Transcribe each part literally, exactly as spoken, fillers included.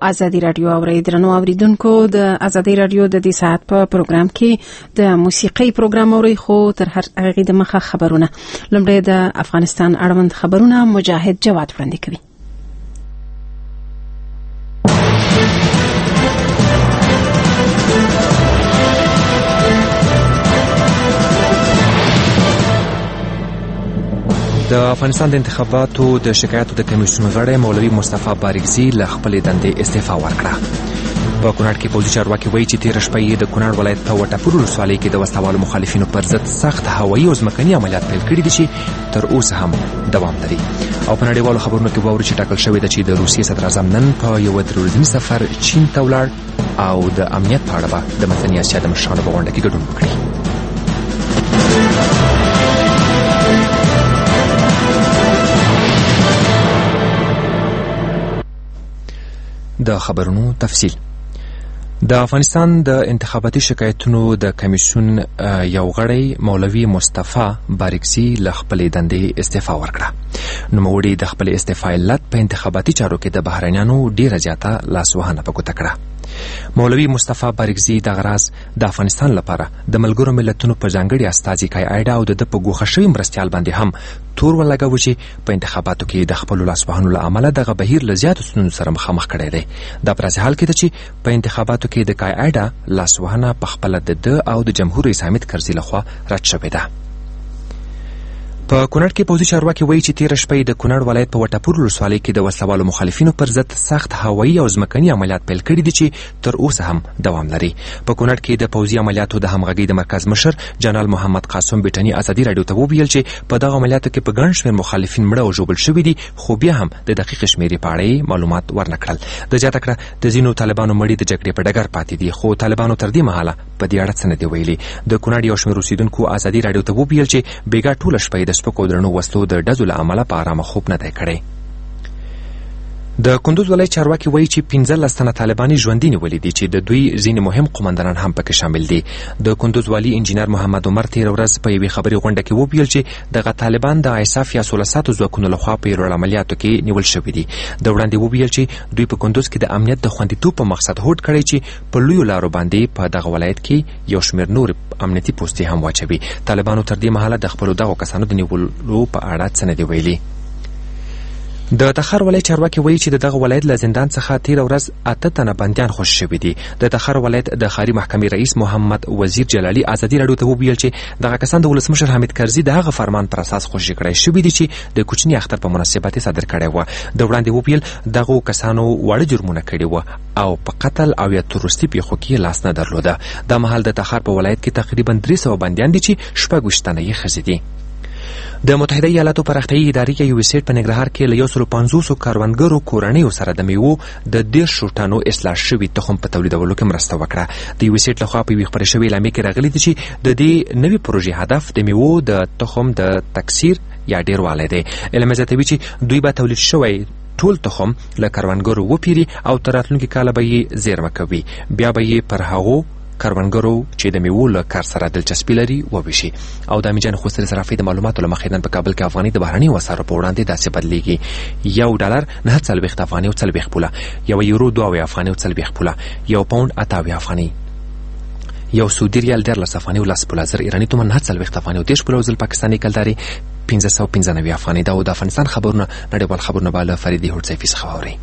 ازادي رادیو اورئ. درنو اوریدونکو، د ازادي رادیو د دې ساعت په پروګرام کې د موسیقي پروګرام اورئ، خو تر هر هغه د مخه خبرونه. لومړی د افغانستان اړوند خبرونه مجاهد جواد وړاندې کوي. د افغانستان د انتخاباتو د شکایاتو د کمیسیون غړی مولوي مصطفی بارکزي له خپلې دندې استعفا ورکړه. په کونړ کې پوځي چارواکي وایي چې تېره شپه یې د کونړ ولایت په وټپور ولسوالۍ کې د وسلوالو مخالفینو پر ضد سخت هوایي او ځمکني عملیات پیل کړي دي چې تر اوسه هم دوام لري. او په نړیوالو خبرونو کې واورو چې ټاکل شوې ده چې د روسیې صدراعظم نن په یوه درې ورځني سفر چین ته ولاړ او د امنیت په اړه به د منځنۍ اسیا د مشرانو په غونډه کې ګډون وکړي. د خبرونو تفصیل. د افغانستان د انتخاباتي شکایتونو د کمیسیون یو غړی مولوي مصطفی بارکزي له خپلې دندې استعفا ورکړه. نوموړي د خپلې استعفا علت په انتخاباتي چارو کې د بهرنیانو ډیره زیاته لاسوهنه په ګوته کړه. مولوي مصطفی بارکزي دغه راز د افغانستان لپاره د ملګرو ملتونو په ځانګړي استازي کای ایډا او د په ګوښه شوي مرستیال باندې هم تور ولګاوه چې په انتخاباتو کې د خپلو لاسوهنو له امله دغه بهیر له زیاتو ستونزو سره مخامخ کړی دی. دا په داسې حال کې ده چې په انتخاباتو کې د کای ایډا لاسوهنه په خپله د ده او د جمهور رئیس حامد کرزي لخوا رد شوې ده. په کونړ کې پوځي چارواکي وایي چې تېره شپه د کونړ ولایت په وټپور ولسوالۍ کې د وسلوالو مخالفینو پر ضد سخت هوایي او ځمکني عملیات پیل کړي دي چې تر اوسه هم دوام لري. په کونړ کې د پوځي عملیاتو د همغږۍ د مرکز مشر جنرال محمد قاسم بیټني ازادي راډیو ته وویل چې په دغه عملیاتو کې په ګڼ شمېر مخالفین مړه او ژوبل شوي دي، خو بیا هم د دقیقې شمېرې په اړه معلومات ورنه کړل. د زیاته کړه د ځینو طالبانو مړي د جګړې په ډګر پاتې دي، خو طالبانو تر دې مهاله په دې اړه څه نه دي ویلي. د کونړ یو شمېر اوسېدونکو ازادي راډیو ته وویل چې بېګا ټوله شپه یې د سپکو درنو وسلو د ډزو له امله په ارامه خوب نه دی کړی. د کندوز ولایت چارواکي وایي چې پنځلس تنه طالباني ژوندي نیولي دي چې د دوی ځینې مهم قومندانان هم پکې شامل دي. د کندوز والي انجینر محمد عمر تېره ورځ په یوې خبري غونډه کې وویل چې دغه طالبان د ایساف یا سوله ساتو ځواکونو لخوا په یرغل عملیاتو کې نیول شوي دي. د وړاندې وویل چې دوی په کندوز کې د امنیت د خوندیتوب په مقصد هوډ کړی چې په لویو لارو باندې په دغه ولایت کې یو شمېر نور امنیتي پوستې هم واچوي. طالبانو تر دې مهاله د خپلو دغو کسانو د نیولو په اړه څه نه دي ویلي. د تخار ولایت چارواکي وایي چې د دغه ولایت له زندان څخه تېره ورځ اته تنه بندیان خوشي شوي دي. د تخار ولایت د ښاري محکمې رئیس محمد وزیر جلالي ازادي راډیو ته وویل چې دغه کسان د ولسمشر حامد کرزي د هغه فرمان پر اساس خوشي کړی شوي دي چې د کوچني اختر په مناسبت یې صادر کړی و. د وړاندې وویل دغو کسانو واړه جرمونه کړي و او په قتل او یا تروریستي پیښو کې لاس نه درلوده. دا مهال د تخار په ولایت کې تقریبا درې سوه بندیان دي چې شپږ ویشت تنه یې ښځې دي. د متحده ایالاتو پراختیایي ادارې یو ویسټ په ننګرهار کې له یو سلو پنځوسو کروندګرو کورنیو سره د میوو د دېرشو ټنو اصلاح شوي تخم په تولیدولو کې مرسته وکړه. د یو ویسټ لخوا په یوې خپرې شوې اعلامیې کې راغلي دي چې د دې نوې پروژې هدف د میوو د تخم د تکثیر یا ډېروالی دی. اعلامیه زیاتوي چې دوی به تولید شوی ټول تخم له کروندګرو وپیري او تر راتلونکي کاله به یې زیرمه کوي، بیا به یې پر هغو کروندګرو چې د میوو له کار سره دلچسپي لري وویشي. او د امیجان خوستري صرافۍ د معلوماتو له مخې نن په کابل کې افغاني د بهرنیو اسعارو په وړاندې داسې بدلیږي: یو ډالر نهه څلوېښت افغانۍ او څلوېښت پوله، یو یورو دوه اویا افغانۍ او څلوېښت پوله، یو پاونډ اته اویا افغانۍ، یو سعودي ریال دیارلس افغانۍ او لس پوله، زر ایراني تومن نهه څلوېښت افغانۍ او دېرش پوله او زر پاکستاني کلدارې پنځه سوه پنځه نوي افغانۍ. دا او د افغانستان خبرونه نړیوال خبرونه به له فریدي هوډسیفي څخه واورئ.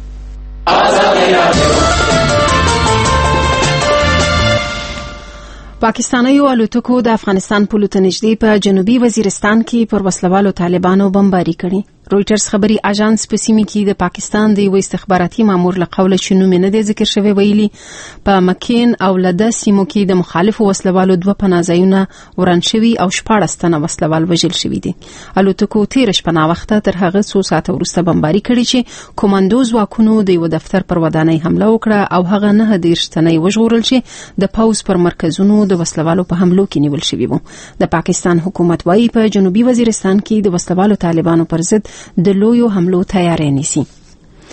پاکستانیو الوتکو د افغانستان پولو ته نږدې په جنوبي وزیرستان کې پر وسلوالو طالبانو بمباري کړي. رویټرز خبري اژانس په سیمه کې د پاکستان د یو استخباراتي مامور له قوله چې نوم نه دی ذکر شوی ویلي په مکین او لده سیمو کې د مخالفو وسلوالو دوه پناهځایونه وران شوي او شپاړس تنه وسلوال وژل شوي دي. الوتکو تېره شپه ناوخته تر هغه څو ساعته وروسته بمباري کړي چې کوماندو ځواکونو د یو دفتر پر ودانۍ حمله وکړه او هغه نهه دېرش تنه یې وژغورل چې د پوځ پر مرکزونو د وسلوالو په حملو کې نیول شوي وو. د پاکستان حکومت وايي په جنوبي وزیرستان کې د وسلوالو طالبانو پر ضد د لویو حملو تیاری نیسي.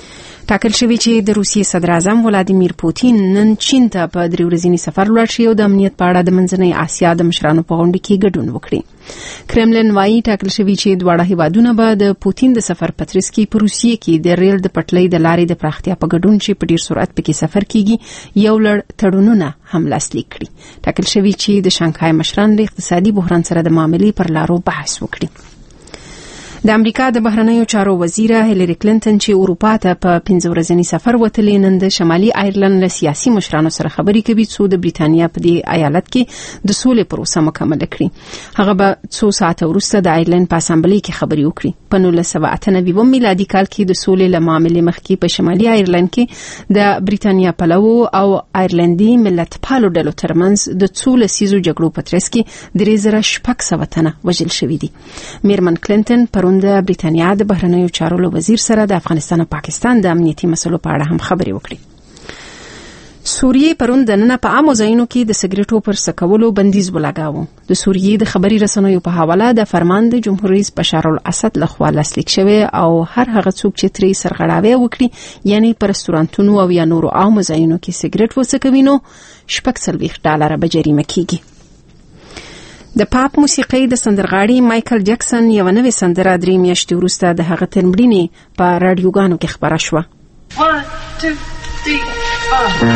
ټاکل شوی چې د روسیې صدر اعظم ولادیمیر پوتین نن چین ته په درې ورځني سفر لاړ شي او د امنیت په اړه د منځنۍ آسیا د مشرانو په غونډه کې ګډون وکړي. کرملن وايي ټاکل شوی چې دواړه هیوادونه به د پوتین د سفر په ترڅ کې په روسیې کې د ریل د پټلۍ د لارې د پراختیا په ګډون چې په ډیر سرعت پکې سفر کیږي یو لړ تړونونه هم لاسلیک کړي. ټاکل شوی چې د شانګهای مشران د اقتصادي بحران سره د معاملې پر لارو بحث وکړي. د امریکا د بهرنیو چارو وزیره هیلری کلینټن چې اروپا ته په پنځه ورځني سفر وتلې نن د شمالي آیرلند له سیاسي مشرانو سره خبرې کوي څو د بریتانیا په دې ایالت کې د سولې پروسه مکمل کړي. هغه به څو ساعته وروسته د آیرلند په اسامبلې کې خبرې وکړي. په نولس سوه اته نوي میلادي کال کې د سولې له معاملې مخکې په شمالي آیرلند کې د بریتانیا پلوو او آیرلندي ملت پالو ډلو ترمنځ د څو لسیزو جګړو په ترڅ کې درې زره شپږ سوه تنه وژل شوي دي. میرمن کلینټن پرون د بریتانیا د بهرنیو چارو له وزیر سره د افغانستان او پاکستان د امنیتي مسلو په اړه هم خبرې وکړي. سوریې پرون د نن په عامو ځایونو کې د سګریټو پر سکولو بندیز ولګاوه. د سوریې د خبري رسنیو په حواله د فرمان د جمهور رئیس بشار الاسد لخوا لاسلیک شوی او هر هغه څوک چې ترې سرغړاوی وکړي یعنی پر رستورانتونو او یا نورو عامو ځایونو کې سګریټ وڅکوي نو شپږ څلوېښت ډالره به جریمه کیږي. د پاپ موسیقي د سندرغاړي مایکل جکسن یو نوې سندره درې میاشتې وروسته د هغه تر مړینې په رادیوګانو کې خبره شوه. one two three four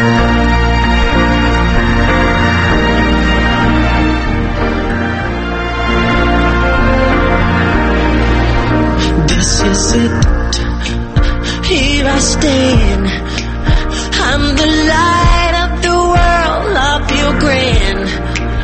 This is it. Here I stand. I'm the light of the world of your grand.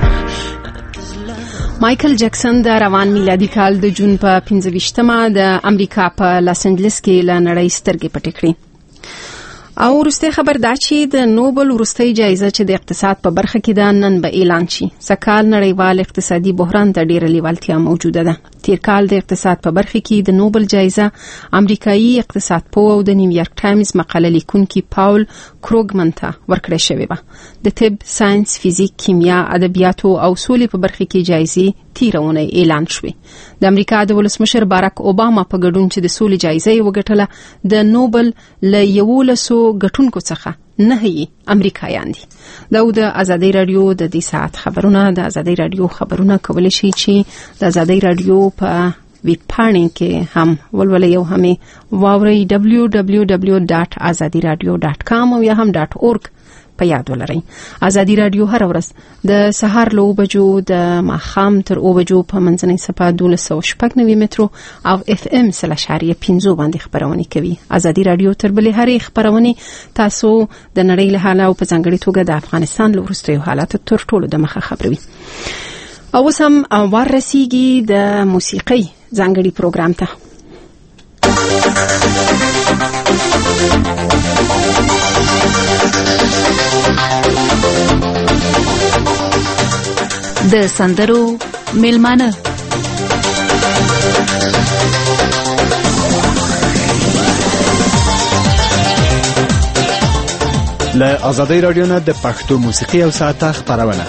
مایکل جکسن د روان میلادي کال د جون په پنځه ویشتمه د امریکا په لاس انجلس کې له نړۍ سترګې پټې کړې. او وروسته خبر دا چې د نوبل وروستۍ جایزه چې د اقتصاد په برخه کې ده نن به اعلان شي. سکهال نړیوال اقتصادي بحران ته ډیره لیوالتیا موجوده ده. تیر کال د اقتصاد په برخه کې د نوبل جایزه امریکایي اقتصاد پوه او د نیویارک ټایمز مقاله لیکونکي پاول کروګمن ته ورکړې شوې وه. د طب، ساينس، فزیک، کیمیا، ادبیاتو او سولې په برخه کې جایزې تیرونه اعلان شوې. د امریکا د ولسمشر باراک اوباما په ګډون چې د سولې جایزه یې وګټله د نوبل له یولسو ګټونکو څخه نه هي امریکایان دي. دا د ازادي رادیو د دې ساعت خبرونه د ازادي رادیو خبرونه کولای شي چې د ازادي رادیو په ویب پاڼې کې هم ولولئ او هم واورئ دبلیو دبلیو دبلیو ډاټ ازادي رادیو ډاټ کام او یا هم ډاټ اورګ په یاد ولرئ. ازادي رادیو هر ورځ د سهار له بجو د ماښام تر او بجو په منځنۍ صفحه دولس سوه شپږ نوي مترو او اف ام سل اشاریه پنځه باندې خبرونه کوي. ازادي رادیو تر بلې هرې خبرونه تاسو د نړۍ له حاله او په ځانګړي توګه د افغانستان له وروستیو حالاتو تر ټولو د مخه خبروي. او اوس هم ورسیږي د موسیقۍ ځانګړي پروګرام ته. د سندرو میلمانه له ازادي رادیو نه د پښتو موسیقي او ساعته خبرونه.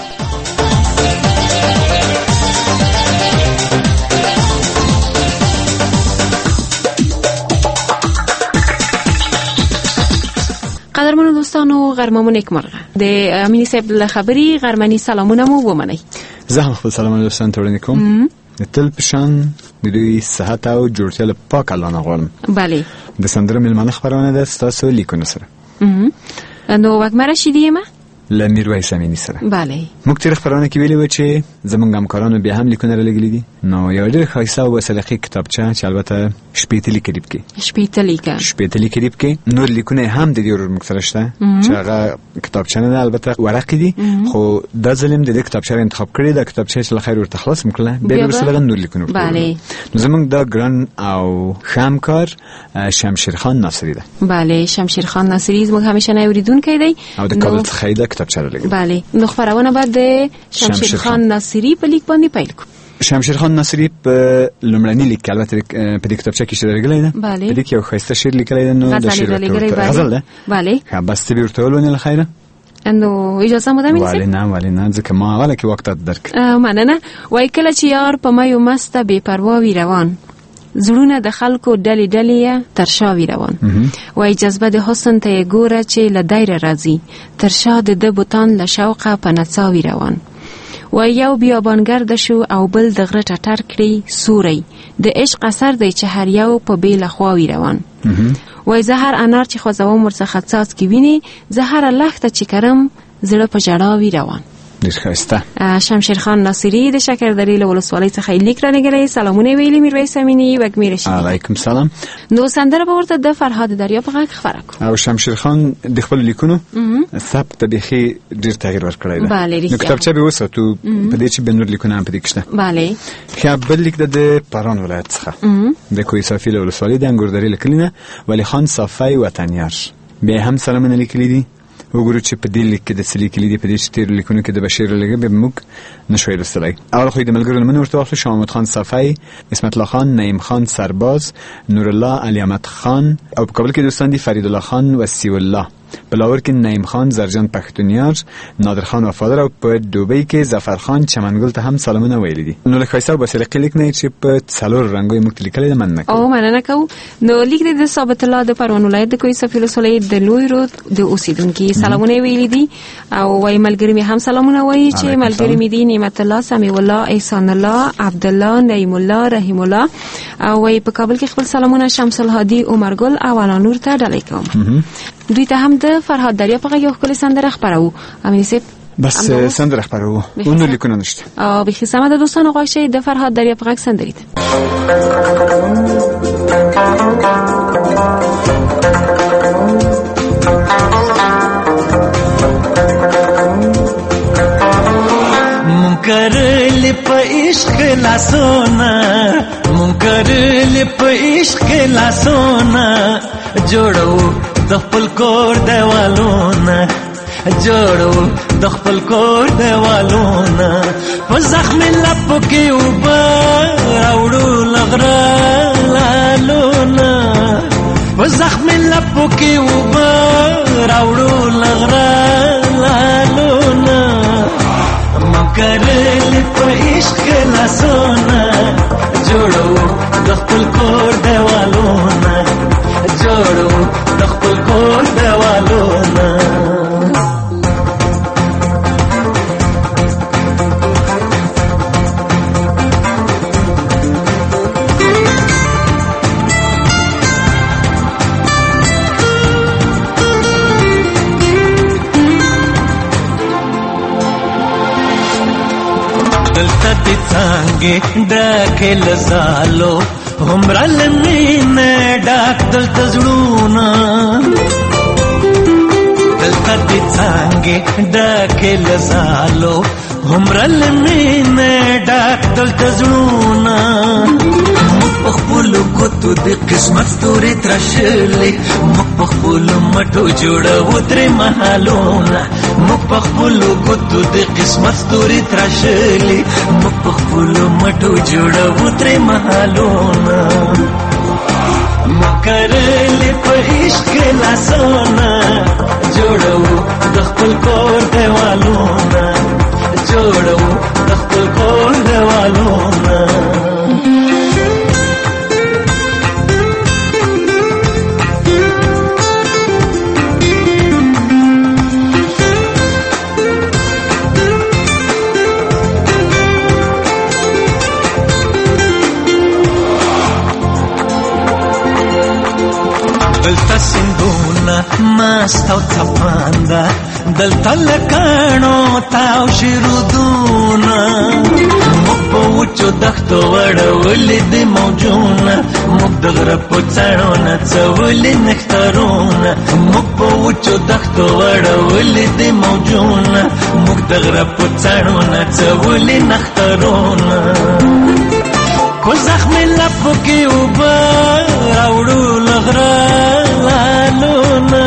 قدرمنو دوستانو غرمه نیکمرغه. د امینی صاحب له خبري غرمنی سلامونه مو ومنئ. زه هم خپل سلامونه دوستان ته وړاندې کوم. د تل پشان د دوی صحت او جوړتیا له پاک الله نه غواړم. بله. د سندرو میلمانه خبرونه ده ستاسو لیکونه سره. نو وګمه رشیدی ما له میرویس امینی سره. بله. موږ تیر خبرونه کې ویلي و چې زمونږ همکارانو بیا هم لیکونه رالګلي دي. نو یو ډېر ښایسته او سلیقې کتابچه چې البته شپېته لیکریب کې شپېته لیکه شپېته لیکریب کې نور لیکونه هم د دې ورور موږ سره شته چې هغه کتابچه نه ده البته ورقې دي خو دا ظلم د دې کتابچه انتخاب کړی دا کتابچه چې لخیر ورته خلاص مکړه بیا ورسره نور لیکونه. بله. نو زمونږ دا ګران او خامکار شمشیر خان ناصری ده. بله. شمشیر خان ناصری زموږ همیشه نه اوریدونکی دی او د کابل څخه دا کتابچه رالګي. بله. نو خبرونه بعد د شمشیر خان ناصری په لیک باندې پیل کو. شمشیر خان ناصری په لومړني لیک البته په دې کتابچه کې شته راغلی ده. په دې کې یو ښایسته شعر لیکلی ده. نو د شعر غزل ده. بله. ها بس ته ورته ولونه خیره. نو اجازه مو ده مې ولی نه ولی نه ځکه ما اوله کې وخت درک. مننه. وای کله چې یار په ما یو مست بے پروا وی روان زړونه د خلکو ډلې ډلې تر شا وی روان وای جذبه د حسن ته ګوره چې له دایره راځي تر شا د د بوتان له شوقه په نڅاوي روان وای یو بیابانګرد شو او بل د غره ټټر کړي سوري د عشق اثر دی چې هر یو په بیل خواوي روان وای زهر انار چې خوځوم ورڅخه څاڅکي ویني زهر لخته چې کرم زړه په جړاوي روان. ډیر ښایسته. شمشیر خان ناصری د شکردرې له ولسوالۍ څخه لیک رانګړی. سلامونه ویلي میرویس امینی وګمیر شي. علیکم سلام. نو سندره به ورته د فرهاد دریا په غږ خبره کو. او شمشیر خان د خپل لیکونو ثبت بيخي ډیر تغییر ورکړی دی. نو کتابچه به وساتو په دې چې بنور لیکونه هم پدې کېشته. bale. خیابل لیک د پاران ولایت څخه د کوی صافی له ولسوالۍ د انګوردرې لیکلینه ولی خان صافی وطنیار به هم سلامونه لیکلي دي. وګورو چې په دې لیک کې د سلی کلی دی په دې چې تیر لیکونو کې د بشیر لګي به موږ نشوي رسولای. اول خو د ملګرو نومونه ورته واخلو: شاه محمود خان صفای، اسمت الله خان، نعیم خان سرباز، نور الله علی احمد خان، او په کابل کې دوستان دي فرید الله خان و سی الله، بلاور کې نعیم خان زرجان پښتونیار، نادر خان وفادار، او په دوبۍ کې ظفر خان چمنګل ته هم سلامونه ویلي دي. نو لکه حساب وسیله لیک نه چې په څلور رنگو موږ لیکل د مننه او مننه کو. نو لیک د ثابت الله د پروان ولایت د کوی سفیر سولې د لوی رود د اوسیدونکو سلامونه ویلي دي او وای ملګری می هم سلامونه وایي چې ملګری می دي نعمت الله، سمیع الله، احسان الله، عبد الله، نعیم الله، رحیم الله، او وای په کابل کې خپل سلامونه شمس الهادي، عمر ګل او اعلی نور ته ډالۍ کوم. دوی ته هم د فرهاد دریا په یو خپل سندره خبرو. امین سیب بس سندره خبرو اونو لیکونه نشته. او به خدمت د دوستانو غواړي د فرهاد دریا په سندرید. منکر په عشق لاسونه منکر په عشق لاسونه جوړو د خپل کور دیوالونه جوړو د خپل کور دیوالونه په زخم لپو کې وبا راوړو لغره لالونه په زخم لپو کې وبا راوړو لغره لالونه مکرل په عشق لاسونه جوړو د خپل کور دیوالونه جوړو د خپل کور دیوالونه دلته دې څنګه ډکه لزالو همرل مینه ډاک دلته زړونه دلته دې څنګه ډکه لزالو همرل مینه ډاک دلته زړونه په خپل کوتو د قسمت ستوري ترشلې مخ په خپل مټو جوړو تر محلونه مخ په خپل کوتو د قسمت ستوري ترشلې مخ په خپل مټو جوړو تر محلونه مکرلې په عشق لاسونه جوړو د خپل کور دیوالونه جوړو د خپل کور دیوالونه دلته سندونه مست او څپانده دلته لکانو تاو شیرودونه موږ په وچو دښتو وړولې د موجونه موږ د غره په څاڼو نڅولې نښترونه موږ په وچو دښتو وړولې د موجونه موږ د غره په څاڼو نڅولې نښترونه کو زخم لپو کې اوبه راوړو لغره لالونه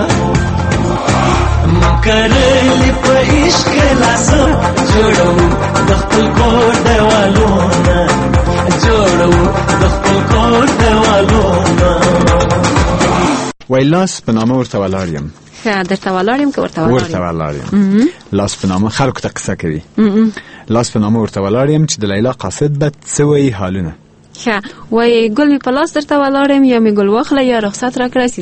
مکرلې په عشق لاسو جوړو د خپل کور دیوالونه جوړو د خپل کور دیوالونه وای لاس په نامه ورته ولاړ یم ښه درته ولاړ یم که ورته ولاړ یم ورته ولاړ یم لاس په نامه خلکو ته قصه کوي لاس په نامه ورته ولاړ یم چې د لیلا قاصد به څه وایي حالونه ښه وای ګل می پلاس درته ولاړم یا می ګل واخله یا رخصت را کړی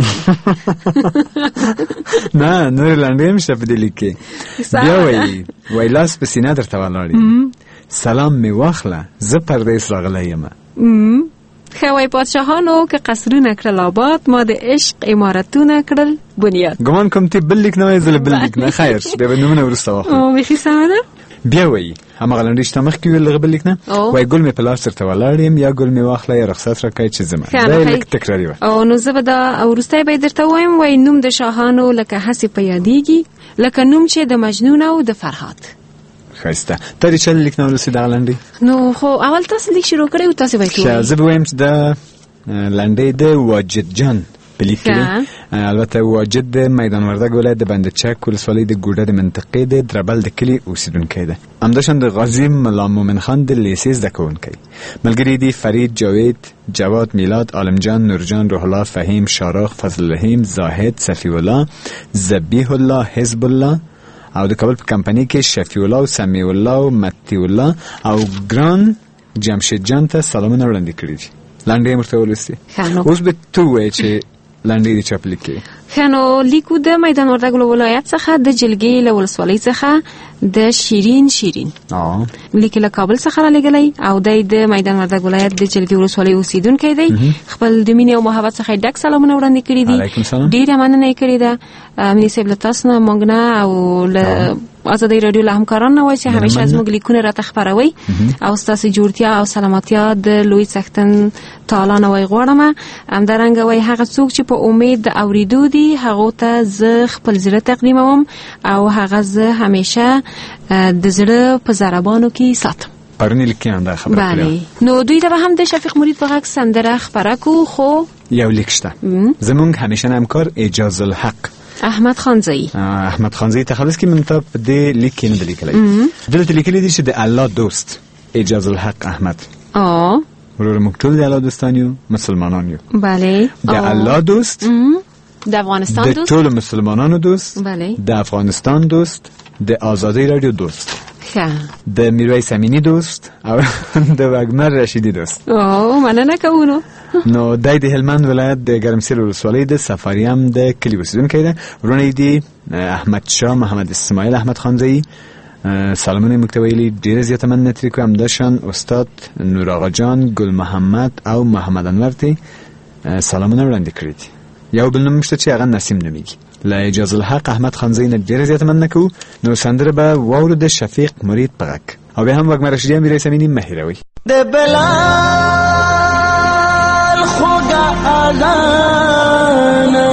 نه نور لاندې مشه په دې لیکي بیا وای وای لاس په سینه درته ولاړم سلام می واخله زه پردیس راغلی یم. خوای پادشاهانو که قصرونه کړل آباد ما د عشق امارتونه کړل بنیاد. ګمان کوم تی بل لیک نه زل بل لیک نه خیر به نومونه ورسته واخله. او میخي سمانه بیا وای همغه لنډی شته مخ کې ویل بل لیک نه وای ګل می پلاس تر ولاړم یا ګل می واخله یا رخصت راکای چې زما دا لیک تکراری و. او نو زه به دا ورسته به درته وایم وای نوم د شاهانو لکه حسی په یادېږي لکه نوم چې د مجنون او د فرهاد. خسته ترې چل لیک نو رسید غلندې نو خو اول تاسو لیک شروع کړو تاسو وایي چې زه به وایم چې د لنډې د واجد جان بلیکلی البته واجد د میدان وردګ ولایت د بند چک ولسوالۍ د ګوډه د منطقې د دربل د کلی اوسیدونکی دی. همداشان د غازی ملا مومن خان د لیسې زده کوونکی. ملګري دي فرید، جاوید، جواد، میلاد، عالم جان، نورجان، روح الله، فهیم، شارخ، فضل رحیم، زاهد، صفی الله، ذبیح الله، حزب الله او د کابل په کمپنی کې شفیع الله او سمیع الله او متی الله او ګران جمشید جان ته سلامونه وړاندې کړي دي. لاندې مرته ولسي اوس به تو وای چې لاندې دي چاپ لیکي. خنو لیکو د میدان وردګ ولایت څخه د جلګې له ولسوالۍ څخه د شیرین شیرین اه لیک له کابل څخه را لګلای او د میدان وردګ ولایت د جلګې ولسوالۍ اوسیدونکی دی. خپل د مینې او محبت څخه ډک سلامونه وړاندې کړي دي. ډیره مننه کړې ده مې سیب له تاسو نه مونږ نه او له آزادۍ رادیو له همکارانو وای چې همیشه زموږ لیکونه راته خبروي او ستاسو جوړتیا او سلامتیا د لوی څښتن تعالی نه وای غواړم. همدارنګه وای هغه څوک چې په امید د اوریدو دي هغه ته زه خپل زړه تقدیموم او هغه زه همیشه د زړه په ضربانو کې ساتم. پرونی لیکم دا خبره کړم. بله نو دوی ته هم د شفیق مرید په غږ سندره خبره کو خو یو لیک شته زمونږ همیشه همکار اجاز الحق احمد خانزایی احمد خانزایی تخلص کې منتاب د لیکین د لیکلای دلته لیکلي دي چې د الله دوست اجاز الحق احمد اه ورور موږ ټول د الله دوستان یو مسلمانان یو. بله د الله دوست د افغانستان دوست د ټول مسلمانانو دوست بله د افغانستان دوست د آزادۍ رادیو دوست د میرویس امینی دوست او د وګمر رشیدی دوست. او مننه کوونو نو دای د هلمند ولایت د ګرمسیر ولسوالۍ د سفاریم د کلی اوسیدونکی دی. ورونه دی احمد شاه محمد اسماعیل احمد خانزایی سلامونه مکتویلی ډیر زیاته مننه تری کوم. داشان استاد نور آقا جان، ګل محمد او محمد انور ته سلامونه وړاندې کړی دي. یو بل نوم شته چې هغه نسیم نومیږي. لا اجاز الحق احمد خانزایی نه ډیر زیاته مننه کو. نو سندره به واورو د شفیق مرید پغک او به هم وګمر رشیدی امیر سمینی مهیروي د بلال خدا اذان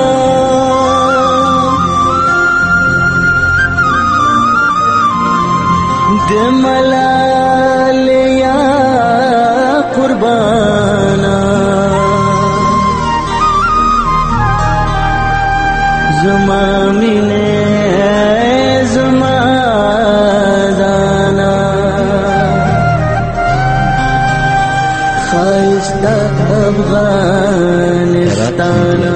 د ملال یا قربانا زما مینه زما دانا خایسته افغانستانا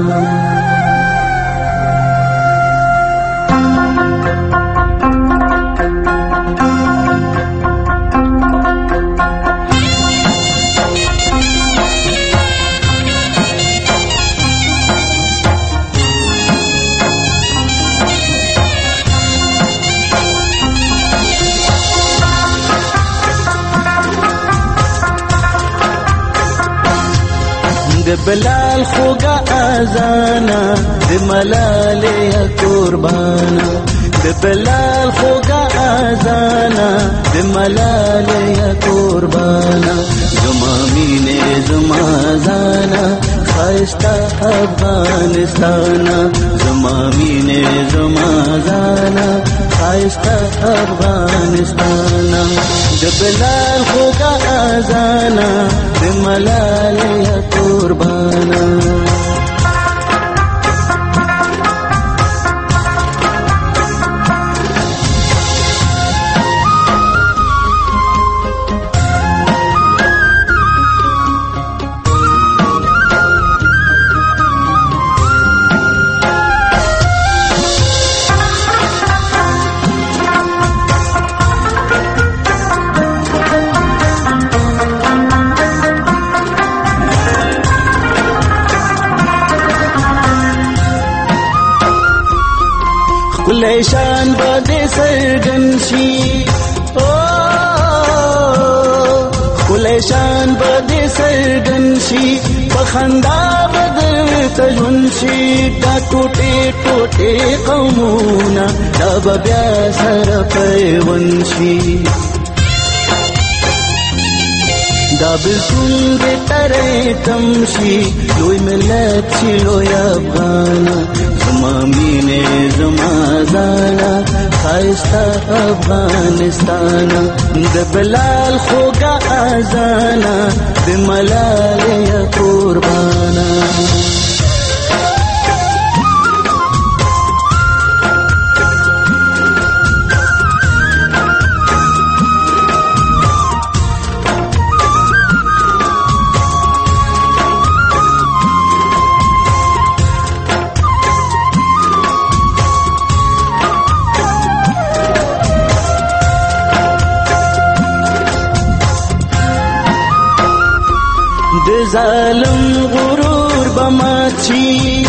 د بلال خوګه اذانا د ملال یا قربانا د بلال خوګه اذانا د ملال یا قربانا زما مینه زما زانا خایسته افغانستانا زما مینه زما زانا خایسته افغانستانا د بلال خوګه اذانا د ملال یا قربانا کلیشان بده سرگنشی کلیشان بده سرگنشی بخندا بده تجونشی دا ټوټه ټوټه قومونه دا بیا سره پیونشي دا بالکل بهتره تمشي لوی ملت شي لوی افغان زما مینه زما زانا خایسته افغانستان د بلال خوږه اذانا د ملالۍ قربانا ظالم غرور بماچی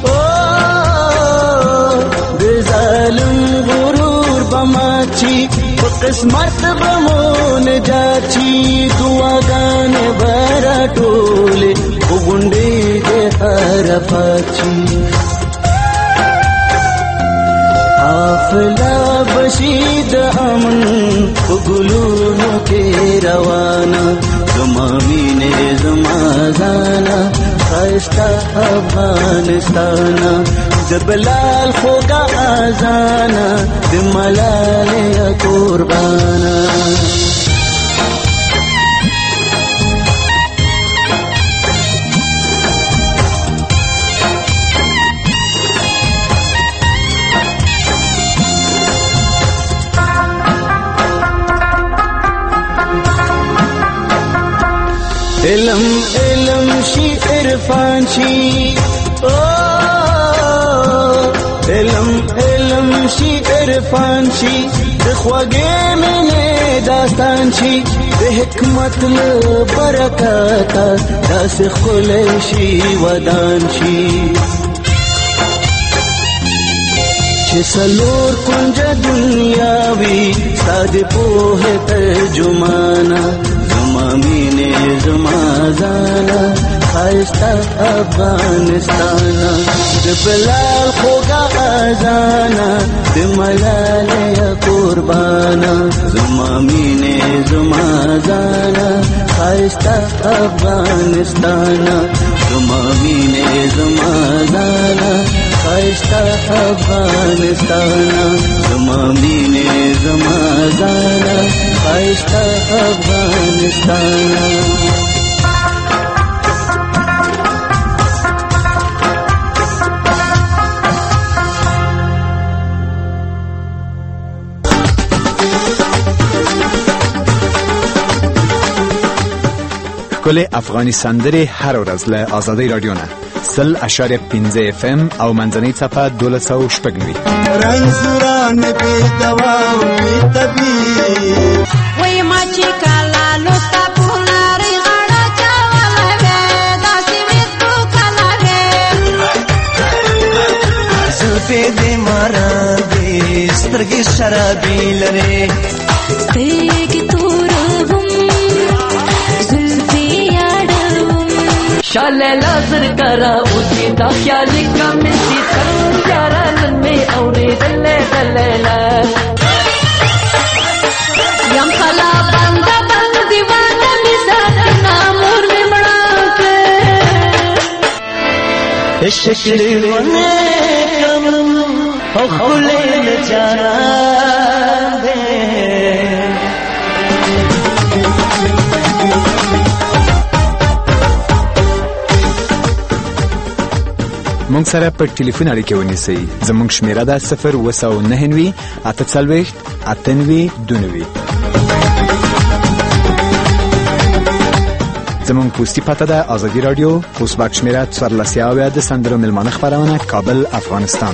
د ظالم غرور بماچی په قسمت بمون جاچی دعاګانې برا ټولې وګونډې د هر پاچی حافظه بشید امن وګلونو کې روانه زما مینه زما زانا خایسته افغانستان د بلال خوږه اذانا د ملالۍ قربانا علم علم شي عرفان شي علم علم شي عرفان شي د خوږې مینې داستان شي د حکمت له برکته داسې ښکلی شي ودان شي چې څلور کونجه دنیا وي ستا د پوهې ترجمانه زما مینه زما زانا خایسته افغانستان د بلال خوږه اذانا د ملالۍ قربانا زما مینه زما زانا خایسته افغانستان زما مینه زما زانا خایسته افغانستان زما مینه زما زانا خایسته افغانستان ښکلې افغاني سندرې هر ورځ له آزادۍ راډیو نه سل اشاریه پنځه اف ام او منځنۍ څپه دولس سوه شپږ نوي رنځوران بې دوا او بې طبیب وایي ما چې کله لوستا په هنري غاړه چولی وې داسې ویښتو کله وې زلفې دې ماره دې سترګې شرابې لرې سترګې توره هم شاله لازر کرا اوسی دا خیالی کمیسی سن پیارا نن میں اوری دلے دلے لا یم خلا بندا بند دیوانا میزاد نامور میں بڑا کے شکلی ونے کم او خولے نجانا دے مونږ سره په ټلیفون اړیکه ونیسئ. زموږ شمیره ده صفر اوه سوه نهه نوي اته څلوېښت اته نوي دوه نوي. زموږ پوسټي پته ده آزادي راډیو، پوسټ باکس شمیره څوارلس یو اویا د سندرو میلمانه خپرونه، کابل، افغانستان.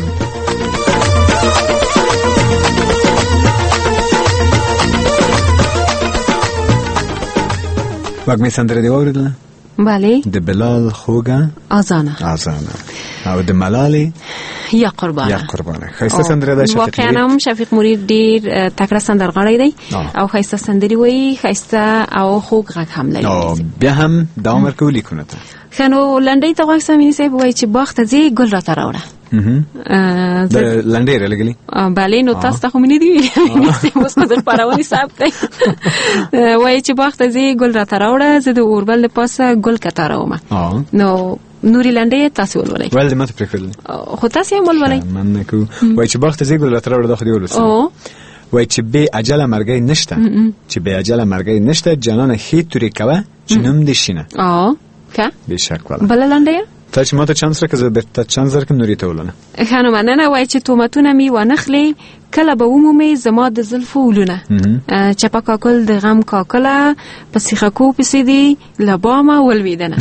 وږمې سندره دې واورېدله؟ بله. د بلال خوږه اذانه اذانه او د ملالۍ یا قربانه یا قربانه خیسته سندره ده شفیق مرید واقعا هم شفیق مرید ډیر تکړه سندرغاړی دی او خیسته سندري وایي خیسته او خوږ غږ هم لري بیا هم دوام ورکوي لیکونه ته خنو لنډۍ ته غوږ سمینی صاحب وایي چې باغ ته ځې ګل راته راوړه د لنډۍ رالګلي بله نو تاسو ته خو مې نه دي ویلي اوس خو د خپرونې صاحب دی وایي چې باغ ته ځې ګل راته راوړه زه د اوربل د پاسه ګل کتارومه نو نوري لنډۍ تاسو ولولئ ول دې ماته پرېښودل خو تاسو یې ولولئ من نه کوو وایي چې باغ ته ځې ګل راته راوړه دا خو دې ولوستل وایي چې بې اجله مرګی نشته چې بې اجله مرګی نشته جانانه ښې تورې کوه چې نوم دې شینه که بېشک والا بله لنډۍ تا چې ماته چانس راکړه زه درته چانس درکړم نورې ته ولنه ښه نو مننه وایي چې تهمتونه مې وانخلې کله به ومومې زما د زلفو ولونه چپه کاکل د غم کاکله په سیخکو پسې دي له بامه ولوېدنه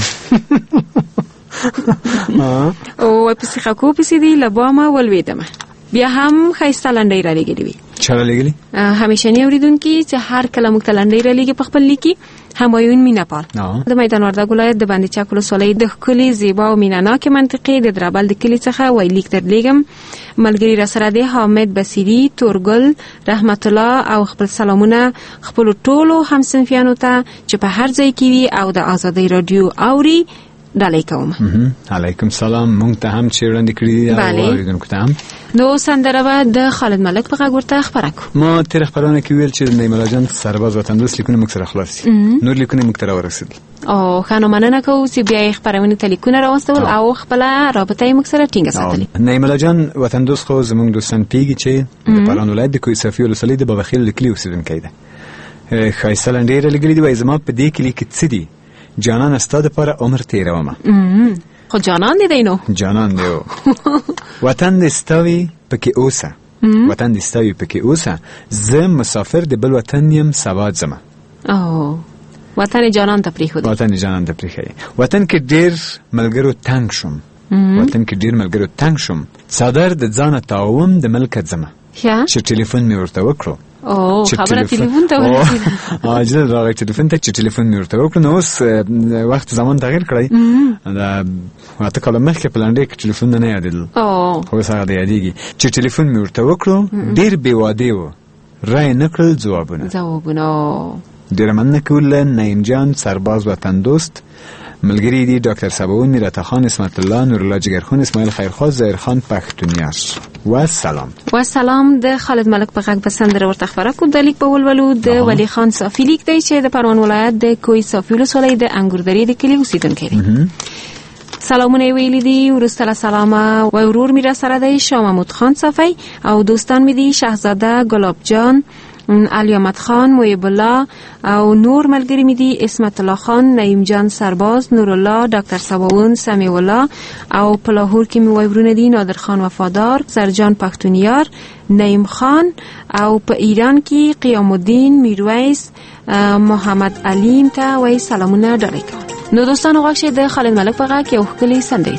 او په سیخکو پسې دي له بامه ولوېدمه بیا هم ښایسته لنډۍ رالیږلې وي چا رالیږلې همیشني اورېدونکي چې هر کله موږ ته لنډۍ رالیږي په خپل لیک کې همایون مینهپال د میدان وردګ ولایت د باندې چک ولسوالۍ د ښکلې زیبا او مینهناکې منطقې د درابل د کلي څخه وایي لیک درلیږم ملګري راسره دی حامد بصیري تورګل رحمت الله او خپل سلامونه خپلو ټولو همصنفیانو ته چې په هر ځای کې وي او د ازادۍ راډیو اوري ډالۍ کوم علیکم سلام مونږ ته هم چې وړاندې کړي دي او اوریدونکو ته هم نو سندره به د خالد ملک په غږ ورته خپره کړو ما تېره خپرونه کې ویل چې د نیمه جان سرباز وطندوست لیکونه موږ سره خلاص دي نور لیکونه موږ ته راورسېدل او ښه نو مننه کوو چې بیا یې خپرونې ته لیکونه راواستول او خپله رابطه یې موږ سره ټینګه ساتلې نیمه جان وطندوست خو زموږ دوستان پیږي چې د پاران ولایت د کوه صافي ولسوالۍ د باباخیل د کلي اوسېدونکی ده ښایسته لنډۍ یې رالیږلې دي وایي زما په دې کلي کې څه دي جانان ستا دپاره عمر تېرومه خو جانان دې دی نو جانان دی وطن دې ستا وي پکې اوسه وطن دې ستا وي پکې اوسه زه مسافر د بل وطن یم سبا ځمه او وطن جانان ته پرېښودی وطن جانان ته پرېښی وطن کې ډېر ملګرو تنګ شوم وطن کې ډېر ملګرو تنګ شوم څادر د ځانه تاوم د ملکه ځمه چې ټلیفون مې ورته وکړو او خبره ټلیفون ته ورسېده عاجل راغی ټلیفون ته چې ټلیفون مې ورته وکړو نو اوس وخت زمان تغیر کړی دا اته کاله مخکې په لنډۍ کې ټلیفون نه یادېدل خو اوس هغه د یادېږي چې ټلیفون مې ورته وکړو ډېر بې وادې و رایې نه کړل ځوابونه ځوابونه ډېره مننه کوو له نعیم جان سرباز وطن دوست ملګری دي ډاکټر سباون میرعطا خان اسمت الله نورالله جگرخون اسماعیل خیرخوا ظاهر خان پښتونیار و سلام و سلام د خالد ملک په غږ به سندره ورته خپره کړو د لیک په ولولو د ولی خان صافي لیک دی چې د پروان ولایت د کوه صافي ولسوالۍ د انګوردرې د کلي اوسېدونکی دی سلامونه یې ویلي دي وروسته له سلامه و ورور مې را سره دی شاه محمود خان صافی او دوستان مې دي شهزاده ګلاب جان علی احمد خان محب الله او نور ملګری مې دي اسمت الله خان نعیم جان سرباز نورالله ډاکټر سباون سمیع الله او په لاهور کې مې وایورونه دي نادر خان وفادار زرجان پښتونیار نعیم خان او په ایران کې قیام الدین میرویس محمد علیم ته وای سلامونه ډالۍ کوم نو دوستانو غواړم د خالد ملک په غږ کې یو ښکلی سندره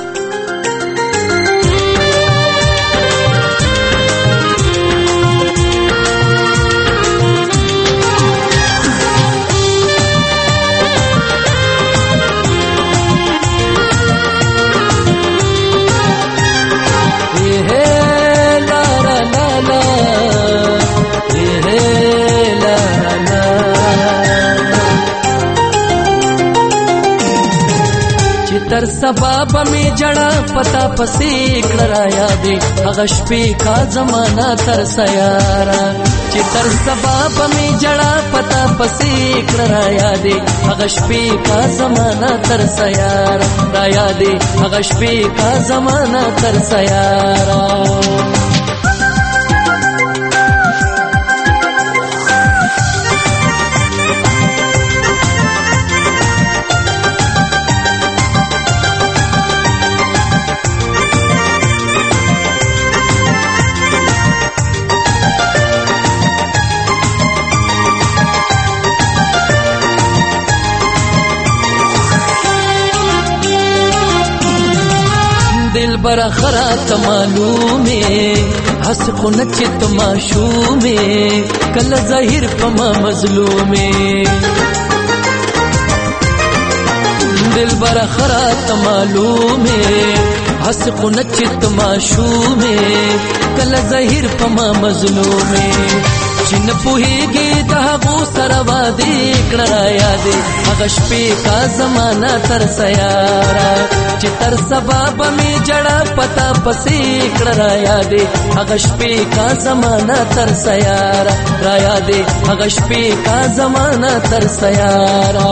تر سبب می جڑا پتا پسې کړه یادې هغه شپې کا زمانہ تر سیارا چې تر سبب می جڑا پتا پسې کړه یادې هغه شپې کا زمانہ تر سیارا را یادې هغه شپې کا زمانہ تر سیارا برا خرات معلومه حس کو نچت معشومه کل ظاهر پما مظلومه دل برا خرات معلومه हंस खुनचित माशूमे कल ज़हीर पमा मज़लूमे चिन पुहेगी दहगो सरवादे कड़ा यादे अगशपे का जमाना तरसयारा चितर सबाब में जड़ा पता पसे कड़ा यादे अगशपे का जमाना तरसयारा राया दे अगशपे का जमाना तरसयारा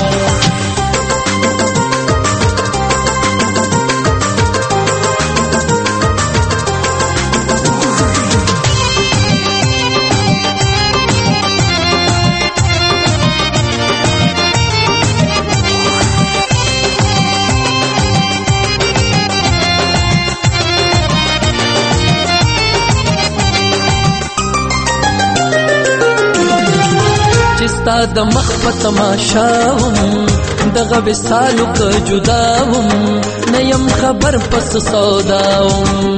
द मख तमाशावम दगा विसालु क जुदावम नयम खबर पस सौदावम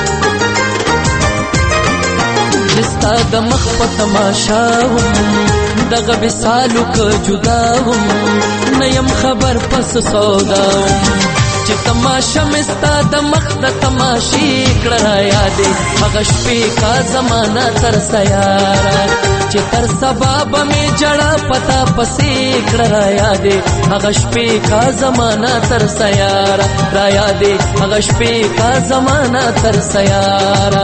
जिस्ता द मख तमाशावम दगा विसालु क जुदावम नयम खबर पस सौदावम च तमाशा मिस्ता द मख द तमाशी कड़ा यादे अगशपे का जमाना तरसयारा चितर सबाब में जड़ा पता पसे कड़ा यादे अगशपे का जमाना तरसयारा राया दे अगशपे का जमाना तरसयारा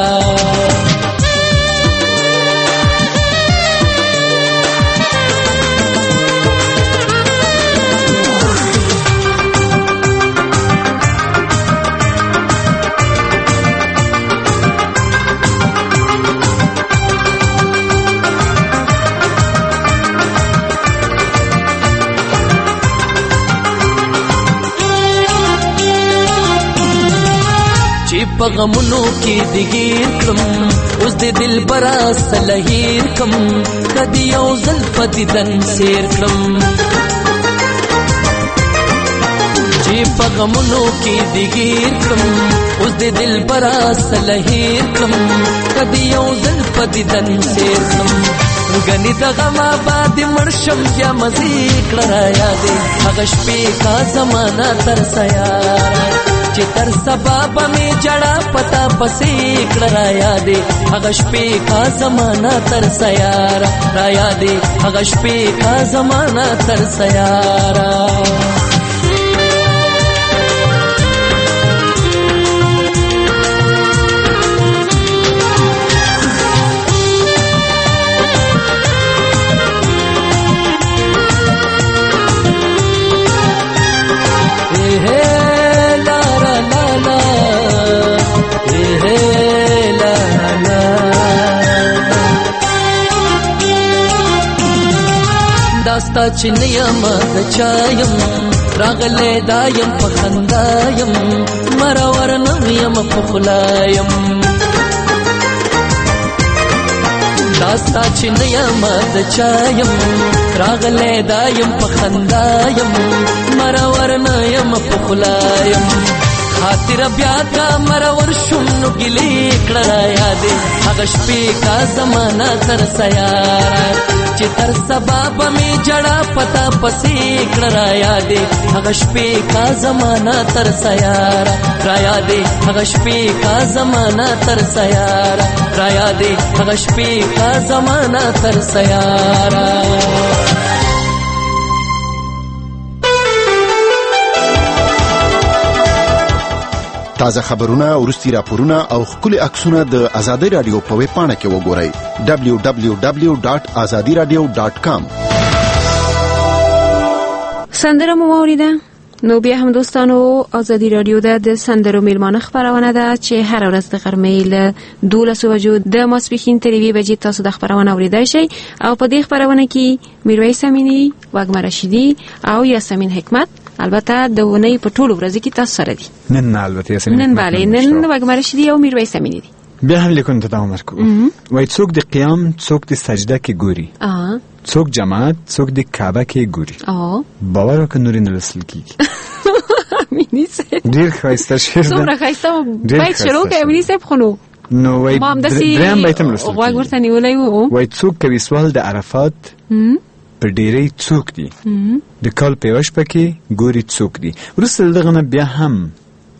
पगमनों की दिगीर कम उस दे दिल बरा सलहीर कम कदियों ज़ल्फ़ दन सेर कम जी पगमनों की दिगीर कम उस दे दिल बरा सलहीर कम कदियों ज़ल्फ़ दन सेर कम गनी दगमा बाद मरशम या मज़ीक लड़ाया दे अगशपे का जमाना तरसयारा चितर सबाब में जड़ा पता पसे कड़ा यादे अगशपे का जमाना तरसयारा राया दे अगशपे का जमाना तरसयारा दास्ता चिन्यम दचायम रागले दायम पखंदायम मरवरनम यम पखुलायम दास्ता चिन्यम दचायम रागले दायम पखंदायम मरवरनम पखुलायम खातिर ब्याका मरवर शुन्नु गिले कड़ा यादे अगशपे का जमाना तरसयारा चितर सबाब में जड़ा पता पसे कड़ा यादे अगशपे का जमाना तरसयारा राया दे अगशपे का जमाना तरसयारा राया दे अगशपे का जमाना तरसयारा تازه خبرونه ورستي راپورونه او خپل عکسونه د ازادي رادیو په ویب پاڼه کې وګورئ دبلیو دبلیو دبلیو ډاټ ازادي رادیو ډاټ کام. سندره مو اوریده نو بیا هم دوستانو ازادي رادیو د سندرو میلمانه خبرونه ده چې هر ورځ د غرمې له دولسو بجو د ماسپښین تر یوې بجې تاسو د خبرونه اوریدای شئ او په دې خبرونه کې میرویس امینی، وګمر رشیدي او یاسمین حکمت البته د ونې په ټولو ورځې کې تاسو سره دي. نن البته یاسمین نن bale نن وګمر رشیدي او میرویس امینی دي. بیا هم لیکون ته دوام ورکو وای څوک د قیام څوک د سجده کې ګوري اه څوک جماعت څوک د کعبه کې ګوري اه باور وکړه نورې نه رسل کیږي امینی صاحب ډیر ښایسته شعر ده څومره ښایسته بیت شروع کوي امینی صاحب خونو نو وای دریم بیت هم رسل وای ورته نیولای وو وای څوک کوي سوال د عرفات پر ډیرې څوک دي د کال په وش پکې ګوري څوک دي ورسل دغه بیا هم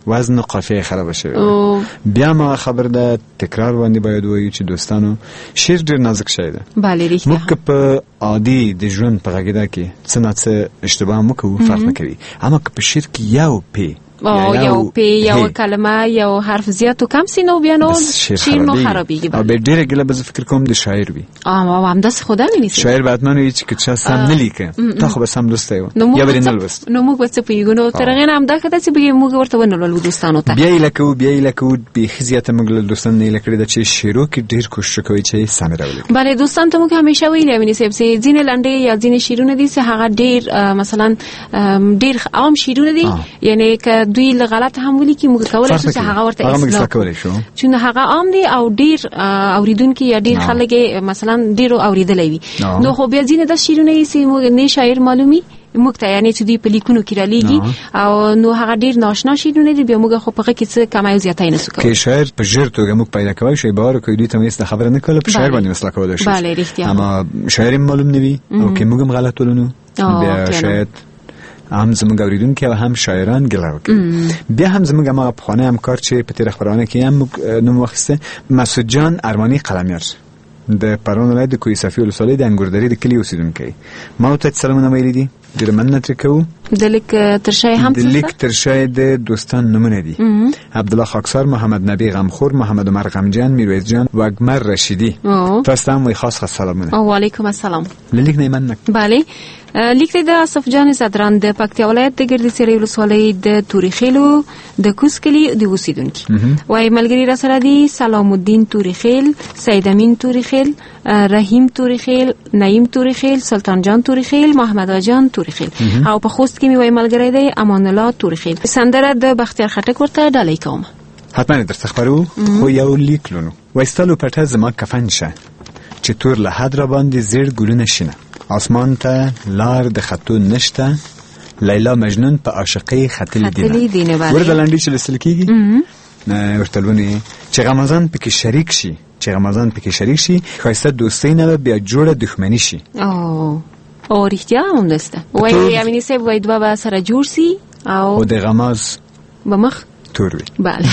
وزن قافیه خراب شوی بیا ما خبر ده تکرار باندې باید وایو چې دوستانو شعر ډیر نازک شی ده. بله رښتیا. موږ په عادي د ژوند په غږیدا کې څه نه څه اشتباه مو کوو فرق نه کوي، اما که په شعر کې یو پی او یو پی یو کلمه یو حرف زیات و کم سینو بیانو شعر نو خرابیږي. او به ډیره ګله به فکر کوم د شاعر وي اما هم داس خدا نه نیسي شاعر بعد منو چې کچا سم نه لیکه تا خو به سم لسته یو یا ورنه لوست نو موږ څه پیګونو ترغه هم دا کته چې به موږ ورته ونلو دوستانو ته بیا لکه بیا لکه به خزیات موږ دوستان نه لکړي د چې شعرو کې ډیر کوشش کوي چې سم راولي. بله دوستان ته موږ همیشه ویلې مې سیب سي ځینې لنډې یا ځینې شعرونه دي چې هغه ډیر مثلا ډیر عام شعرونه دي یعنی ک دوی غلط هم ولي کی موږ کولای شو چې هغه ورته اصلاح کولای شو چې هغه عام دي او ډیر اوریدونکو یا ډیر خلک مثلا ډیر اوریدلې وي نو خو بیا ځینې د شعرونه یې چې موږ نه شاعر معلومي موږ ته یعنی چې دوی په لیکونو کې را لېږي او نو هغه ډیر ناشنا شعرونه دي بیا موږ خو په کې څه کمای زیاتای نه سکو کې شاعر په ژر توګه موږ پیدا کوي شی بار کوي دوی ته مې خبره نه کوله په شاعر باندې اصلاح کولای شو. بله رښتیا. اما شاعر معلوم نه وي او کې موږ هم غلط ولونو بیا شاید هم زموږ اوریدونکو او هم شاعران ګلو کوي. بیا هم زموږ ما په خانه همکار چې په تیر خبرونه کې هم نوم واخیسته مسعود جان ارمانی قلمیار د پرون ولایت د کوی صفی ولسوالۍ د انګوردری د کلی اوسیدونکی ما ته سلامونه ویلي دي د مننه تر کو د لیک ترشای هم د لیک ترشای د دوستان نمونه دي عبدالله خاکسار، محمد نبی غمخور، محمد عمر غمجان، میرویس جان و اکمر رشیدی. تاسو هم وی خاص خاص سلامونه. و علیکم السلام. لیک نه مننه. بله لیک د اصف جان زدران د پکتیا ولایت د ګردسری ولسوالۍ د توریخیلو د کوسکلی د اوسیدونکو وای ملګری را سره دي سلام الدین توریخیل، سید امین توریخیل، رحیم توریخیل، نعیم توریخیل، سلطان جان توریخیل، محمد جان توریخیل او په خوست کې می وای ملګری دی امان الله توریخیل. سندره د بختیار خټک ورته ډالۍ کوم. حتما درته خبرو خو یو لیک لونو وایستلو پټه زما کفن شه چې تور له حد را باندې زیر ګلونه شینه آسمان ته لار د خطو نشته لیلا مجنون په عاشقۍ خطلې دینه ورته لاندې چې لسل کیږي ورته لونی چې رمضان پکې شریک شي چې رمضان پکې شریک شي خاصه دوستۍ نه بیا جوړه دښمنی شي. او او رښتیا هم دسته وای امینی سه وای دوا به سره جوړ سي او د غماز بمخ توروي. بله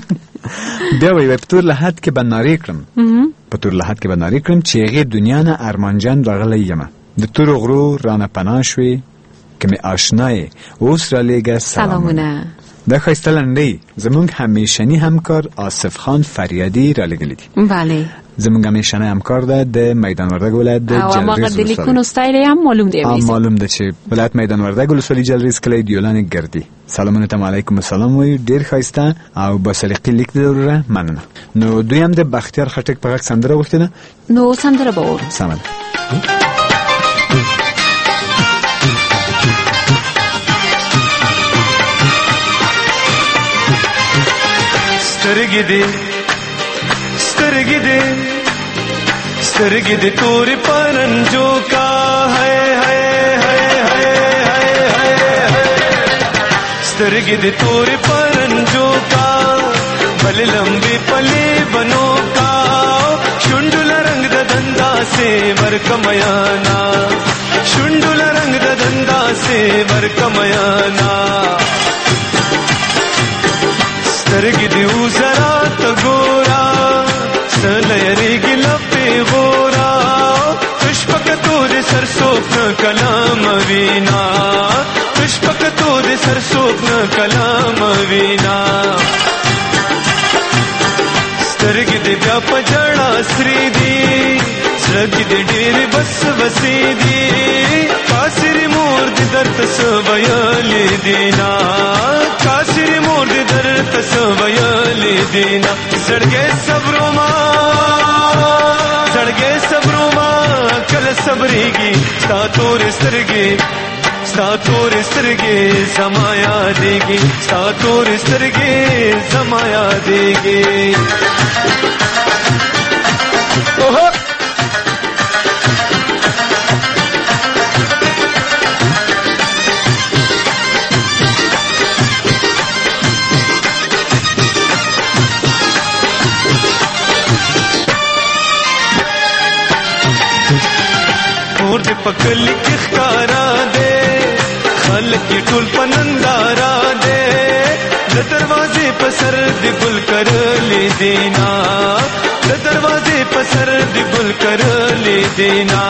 بیا وای په تور لحد کې بناري کړم په تور لحد کې بناري کړم چې هغه دنیا نه ارمانجان راغلی یم د تور غرو رانه پناه شوي که می آشنای اوس را لېږه سلامونه. دا ښایسته لنډۍ زمونږ همیشني همکار آصف خان فریادي را لېږلي دي. بله زمونږ همیشنی همکار ده د میدان وردګ ولایت د جلریز ولسوالۍ. او هغه د لیکونو سټایل هم معلوم دی. هم معلوم ده چې ولایت میدان وردګ ولسوالۍ جلریز کلی دیولان ګردی. سلامونه ته علیکم السلام وی ډیر ښایسته او با سلیقې لیک دروره مننه. نو دوی هم د بختیار خټک په غږ سندره وغوښته ده نو سندره به وورو. سمه سترګې دې سترګې دې سترګې دې تورې پرنجو کا ہے ہے ہے ہے سترګې دې تورې پرنجو کا بل لمبي پلي بنو کا شونډل رنگ د دندا سے ورکميانا شونډل رنگ د دندا سے ورکميانا سترګې دې وزرا ته ګورا سلېری ګلپې غورا تشپکتو دې سرسوک نه کلام وینا تشپکتو دې سرسوک نه کلام وینا سترګې دې بیا پجړا سری دی سترګې دې ډېر بس وسې دی کاسری مور دې درته سویلې دینا کاسری مور دې درته سویلې دینا زړګې صبرو ما زړګې صبرو ما کله صبرېږي ستا تور سترګې ستا تور سترګې زما یادېږي ستا تور سترګې زما یادېږي. اوهو اور دې پکل کې ښکارا دے خلک ټول پنندارا دے د دروازه د ګل کرلې دینا د دروازې په سر د ګل کرلې دینا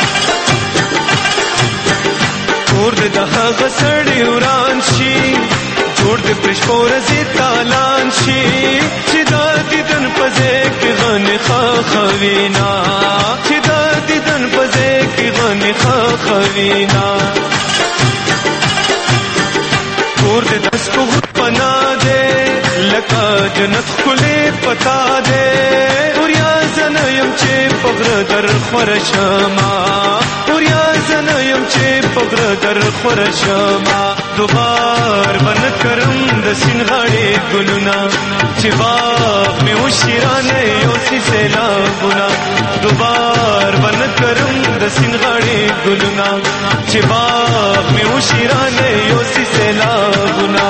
کور د هغه سړی وران شي جوړ د پرشپور زی تالان شي چې دا دیدن پځې کې غنې خووینا چې دا دیدن پځې کې غنې خووینا کور د دس کو پنا دے لکه جنت خله پتا دے اوریا زنیم چې پغر در خورشما اوریا زنیم چې پغر در خورشما دوبار بن کرم د سینغاړي ګلونا چې باغ می وشیرانه یو سی سیلابونا دوبار بن کرم د سینغاړي ګلونا چې باغ می وشیرانه یو سی سیلابونا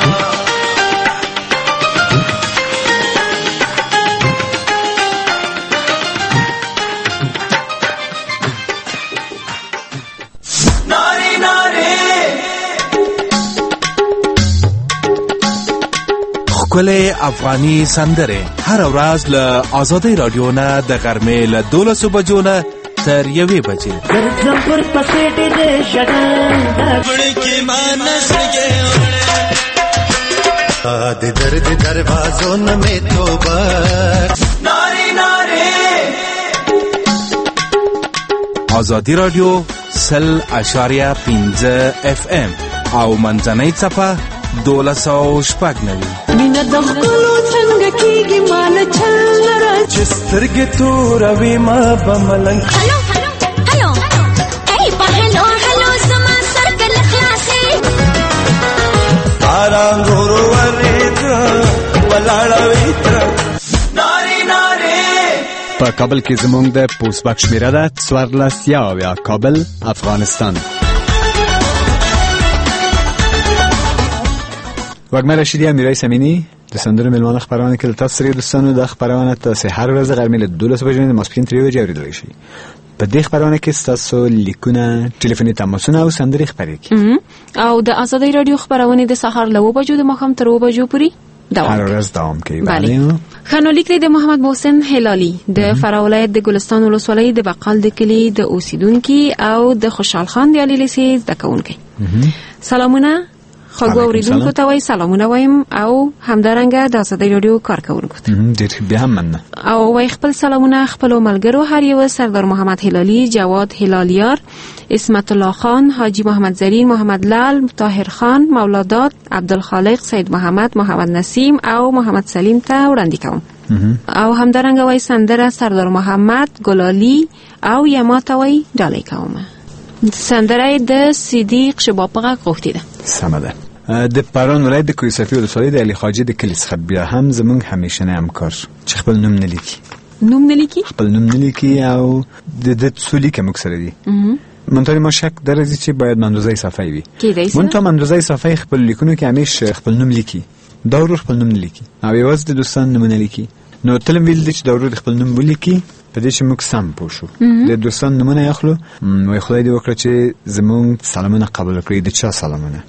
کله افغاني سندره هر ورځ له آزادۍ رادیو نه د غرمې له دولسو بجو نه تر یوې بجې ګرځم پر پسې دې شګان وړي کې مانسګې اورې د درد دروازو نه مې توبه ناري ناري آزادۍ رادیو سل اشاریه پنځه اف ام او منځنۍ څپه دولس او شپږ نوي مینا د خپلو څنګه کېږي مال چل راځي چې سترګې توروي ما به ملنګ هلو هلو هلو ای په هلو هلو زما سرکل خلاصې آرام ورو ورېده ولاړوي ته ناري ناري په کابل کې زموږ د پوسټ باکس شمیره ده څوارلس یاویا کابل افغانستان. وګمه رشیدی امیرای سمینی د سندرو ملمانه خبرونه کې تاسو سره دوستانو د خبرونه تاسو هر ورځ غرمې له دولس بجې د ماسپین تریو بجې اوریدل شي. په دې خبرونه کې تاسو لیکونه ټلیفوني تماسونه او سندري خبرې کې او د آزادۍ رادیو خبرونه د سحر له و بجو د مخام تر و بجو پوری دوام هر ورځ دوام کوي. بله خانو لیک د محمد محسن هلالي د فراه ولایت د ګلستان ولسوالۍ د بقال د کلی د اوسیدونکو او د خوشحال خان د علي لیسې د کونکي سلامونه خواږه اوریدونکو ته وای سلامونه وایم او همدارنګه د آزادۍ رادیو کارکونکو ته ډېر بیا هم مننه او وای خپل سلامونه خپل ملګرو هر یو سردار محمد هلالي جواد هلالیار اسمت الله خان حاجی محمد زرین محمد لال طاهر خان مولادات عبدالخالق سید محمد محمد نسیم او محمد سلیم ته وړاندې کوم او همدارنګه وای سندره سردار محمد ګلالي او یماته وای ډالۍ کوم سندره د صدیق شبابغه غوښتي ده. سمه ده. د پارون ولایت د کویسفی ولسوالۍ د علي خواجه د کلی څخه بیا هم زمونږ همیشنه همکار چې خپل نوم نه لیکي نوم نه لیکي خپل نوم نه لیکي او د د څولي کوم سره دی منتظر ما شک درځي چې باید مندوزای صفای وي مونته مندوزای صفای خپل لیکونو کې همیش خپل نوم لیکي داور خپل نوم نه لیکي او یوازې د دوستان نوم نه لیکي نو تلم ویل چې داور خپل نوم ولیکي په دې چې موږ سم پوښو د دوستان نمونه اخلو وای خدای دې وکړي چې زموږ سلامونه قبول کړي د چا سلامونه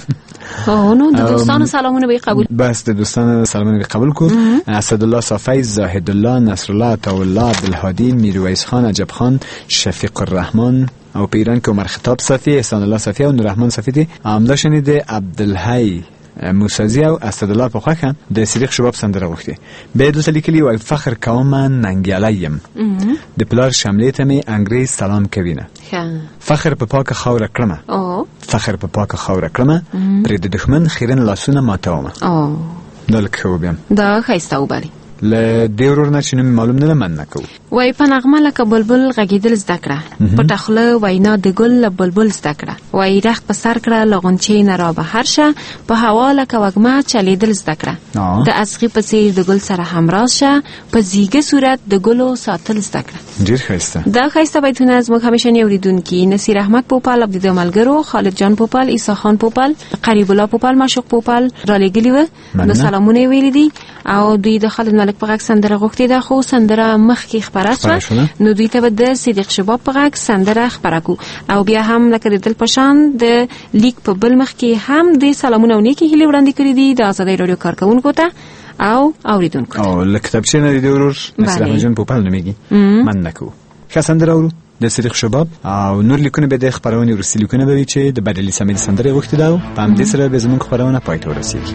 او نو د دوستانو سلامونه به قبول بس د دوستانو سلامونه به قبول کو اسد الله صفای زاهد الله نصر الله عطا الله عبدالهادی میرویس خان عجب خان شفیق الرحمن او په ایران کې عمر خطاب صفی احسان الله صفی او نوررحمن صفی دي امدا شنید عبدالحی موسیزی او اسد الله په خوخه د صدیق شباب سندره وختي به د لیکلي او فخر کوم ننګیالایم د پلار شملې ته می انګریز سلام کوینه فخر په پاکه خوره کړمه او فخر په پاکه خوره کړمه پر د دښمن خیرن لاسونه ماتومه او دلته وبم دا خیسته وبالي ل دیورور نه چې معلوم نه من نکو وای په نغمه لکه بلبل غږیدل زده کړه په تخله وینا د ګل له بلبل زده کړه وای رخت په سر کړه لغونچې نه را به هرشه په هوا لکه وګما چلیدل زده کړه د اصغي په څیر د ګل سره همراز شه په زیګه صورت د ګلو ساتل زده کړه ډیر ښایسته دا ښایسته بیتونه زموږ همیشنی اوریدونکو نصیر احمد پوپال عبد ملګرو خالد جان پوپال عیسی خان پوپال قریب الله پوپال مشوق پوپال را لګلی و نو سلامونه ویل دي او دوی د خالد ملک په غږ سندره غوښتي ده خو سندره مخکې خبره شوه نو دوی ته به د صدیق شباب په غږ سندره خبره کو او بیا هم لکه د دل پشان د لیک په بل مخ کې هم د سلامونه او نیکی هیله وړاندې کړې دي د آزادۍ رادیو کارکونکو ته او اوریدونکو او لکتابچې نه دی ورور نصر احمد جان پوپل نومېږي من نکو ښه سندره اورو د صدیق شباب او نور لیکونه به د خبرونه وروستي لیکونه به وي چې د بدلی سمې سندره غوښتي دا په همدې سره به زموږ خبرونه پای ته ورسېږي.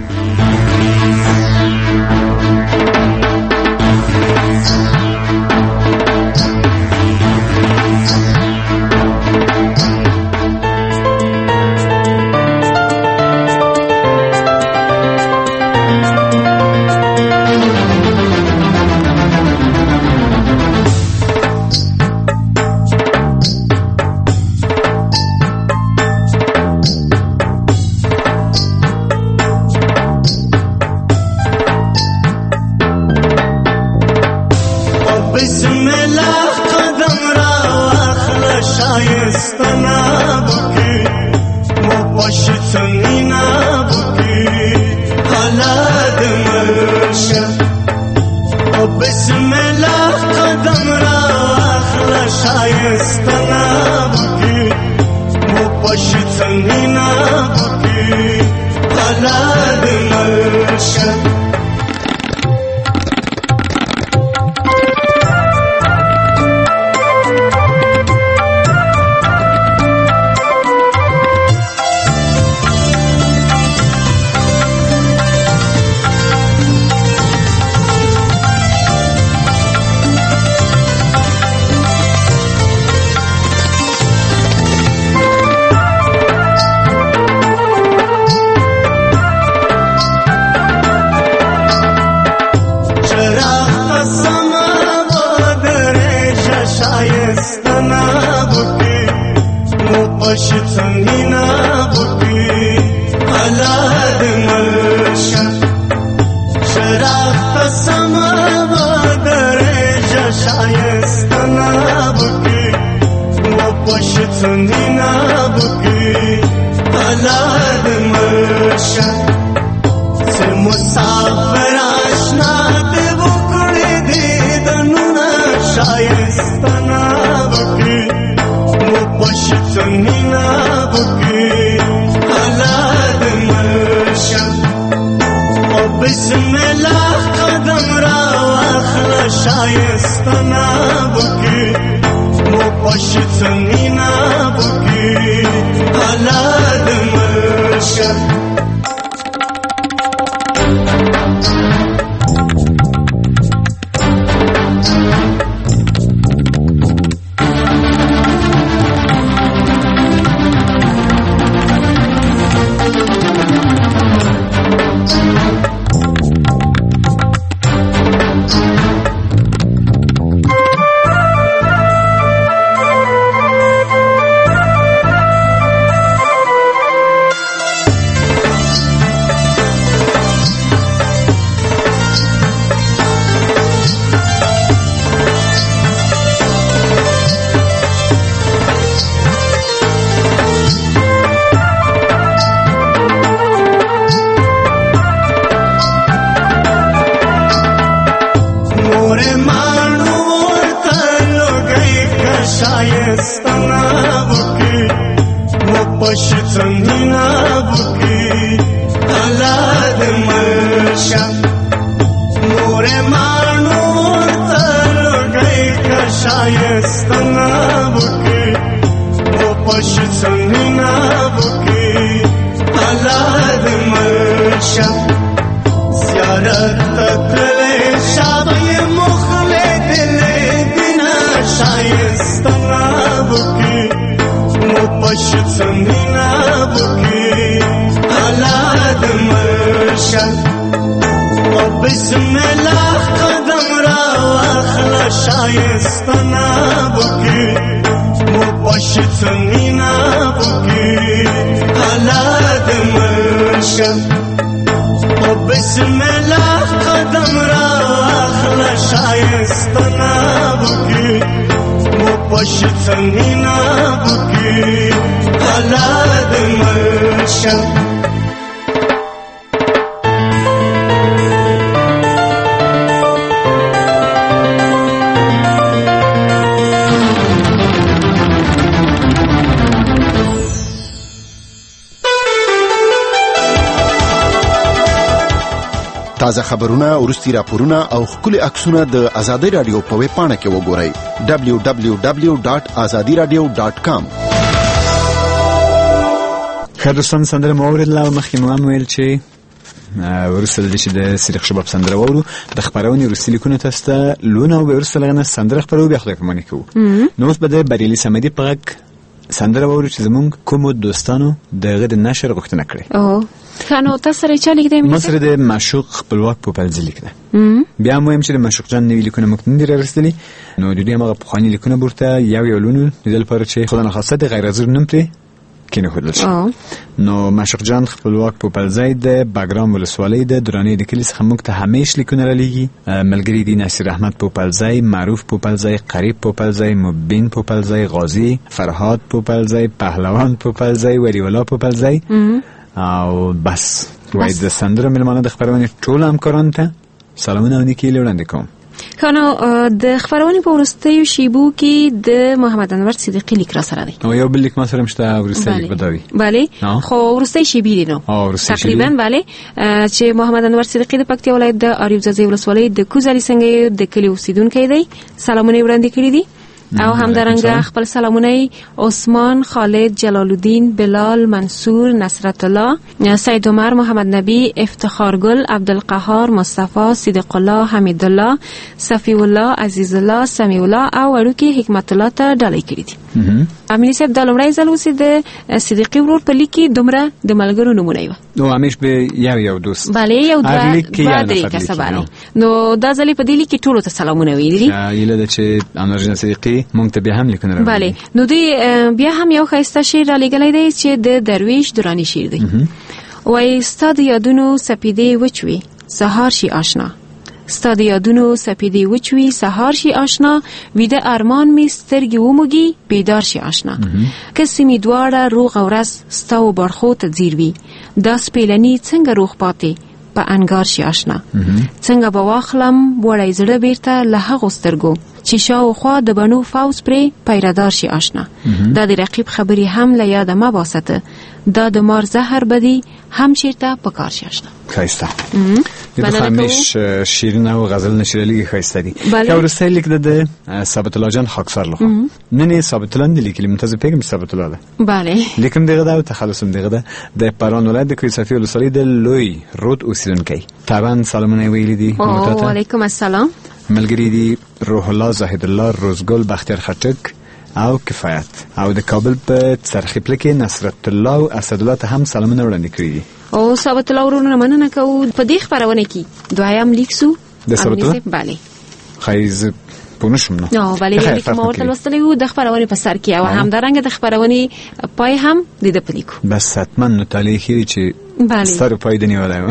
تازه خبرونه، ورستي راپورونه او خولي عکسونه د آزادۍ رادیو په ویب پاڼه کې وګورئ دبلیو دبلیو دبلیو ډاټ ازادي رادیو ډاټ کام. خدوستان سندره مورد لا مخکې مو هم ویل چې ورسته د چې د صدیق شباب سندره وورو د خبرونې وروستي لیکونه تاسو ته لونه او ورسته لغنه سندره خبرو بیا خدای پاماني کوو. نو اوس به د بریالي سمدي په غږ سندره وورو چې زمونږ کوم دوستانو دغه د نشر غوښتنه کړې. او خانو تاسو سره چا لیکدې مې مصر د معشوق خپلواک په پلځ لیکده. بیا مو هم چې د معشوق جان نوی لیکونه مخ نه دررسلي نو د دې هغه په خواني لیکونه ورته یو یو لونه د لپاره چې خدای نه خاصه د غیر حاضر نوم پرې کینه خودل شي. نو معشوق جان خپلواک په پلځای د باګرام ولسوالۍ د درانې د کلی څخه موږ ته همیش لیکونه را لېږي. ملګری دي نصیر احمد په پلځای، معروف په پلځای، قریب په پلځای، مبین په پلځای، غازی، فرهاد په پلځای، پهلوان په پلځای، ولی ولا په پلځای او بس. وای د سندره ملمانه د خبرونه ټول همکاران ته سلامونه ونیکی لوړاندې کوم. خانو د خبرونه په ورستیو شیبو کې د محمد انور صدیقی لیک را سره دی. او یو بل لیک ما سره مشته ورستی لیک بدوي. بله خو ورستی شیبی دی نو تقریبا بله چې محمد انور صدیقی د پکتیا ولایت د اریوزازي ولسوالۍ د کوزالي څنګه د کلی اوسیدونکو دی. سلامونه وړاندې کړی دي او همدارنګه خپل سلامونه عثمان، خالد، جلال الدین، بلال، منصور، نصرت الله، سید عمر، محمد نبی، افتخار گل، عبدالقهار، مصطفی، صدیق الله، حمید الله، صفی الله، عزیز الله، سمیع الله او ورکی حکمت الله ته ډالۍ کړی دي. امین صاحب د لومړی ځل اوسې د صدیقی ورور په لیکي دومره د ملګرو نمونه و. نو همیش به یو یو دوست بله یو دوه درې کسه باندې. نو دا ځلې په دې لیکي ټولو ته سلامونه ویلي دي. یله د چې انرژي صدیقی مونږ ته بیا هم لیکنه راوړي. بله نو دوی بیا هم یو ښایسته شعر را لېږلی دی چې د درویش دراني شعر دی. وایي ستا د یادونو سپیدې وچوي سهار شي آشنا، ستا د یادونو سپیدې وچوي سهار شي آشنا، ویده ارمان می سترګې وموږي بیدار شي آشنا، کسې می دواړه روغ او ورځ ستا و برخو ته ځیر وي، دا سپېلني څنګه روغ پاتې په انګار شي آشنا، څنګه به واخلم وړی زړه بیرته له هغو سترګو چې شاوخوا د بنو فوز پرې پیردار شي آشنا. دا د رقیب خبرې هم له یاده مه باسته، دا د مار زهر بدی هم چیرته په کار شي آشنا. ښایسته د همیش شیرین او غزل نشریږي ښایسته دي. یو ورسته لیک د ثابت الله جان خاکسار لخوا نن ثابت الله لیکلی منتظر پیغام ثابت الله ده. بله لیکم دغه دا تخلصم دغه ده د پران ولایت د کوی صفی ولسوالۍ د لوی رود اوسیدونکي. طبعا سلامونه ویلي دي. و علیکم السلام. ملګری دي روح الله، زاهد الله، روزګل، بختیار خټک او کفایت او د کابل په څرخیپله کې نصرت الله او اسد الله ته هم سلامونه وړاندې کړي دي. او ثابت الله ورونه مننه کوو. په دې خبرونه کې دویم لیک سو د ثابت الله بله خایز پونشم نو نو بله لیک ما ورته لوستلی و د خبرونه په سر کې او همدارنګه د خبرونه پای هم د په لیکو. بس حتما نو تعالی خیر چې بله ستاره پای دی نیولای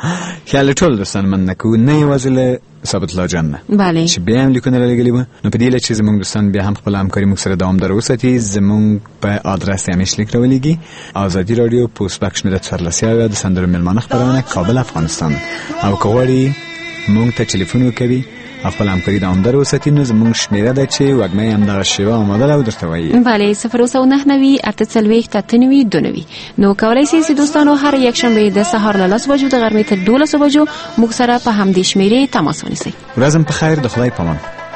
خیال ټول دوستان من نکو نه یوازې ثابت الله جان نه بله چې بیا هم لیکونه لګلی و. نو په دې لچ زموږ دوستان بیا هم خپل همکاري موږ سره دوامدار وساتي. زموږ په آدرس همیش لیک راولېږي آزادي رادیو پوسټ باکس مې د څوارلسیا د سندرو ملمانه خبرونه کابل افغانستان. او کوړی موږ ته ټلیفون وکړي خپل همکاري دوامدار وساتي. نو زموږ شمیره ده چې وګمې هم دغه شیوه آماده او درته وایي. بله صفر اوسه نه نوي اته څلوېښت اته نوي دوه نوي. نو کولی شئ چې دوستانو هر یک شنبه د سهار له لس بجو د غرمې تر دولس بجو موږ سره په همدې شمیرې تماس ونیسئ. ورځم په خیر، د خدای پامان.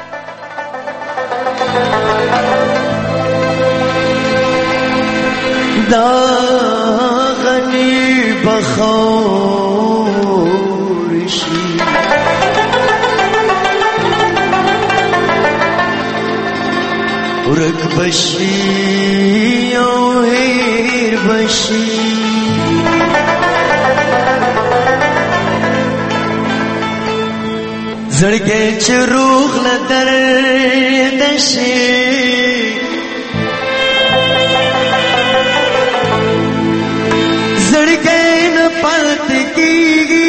دا غنی بخور شي ورک بشي او هیر بشي زړګې چې روغ له درد شي زړګې نه پاتې کېږي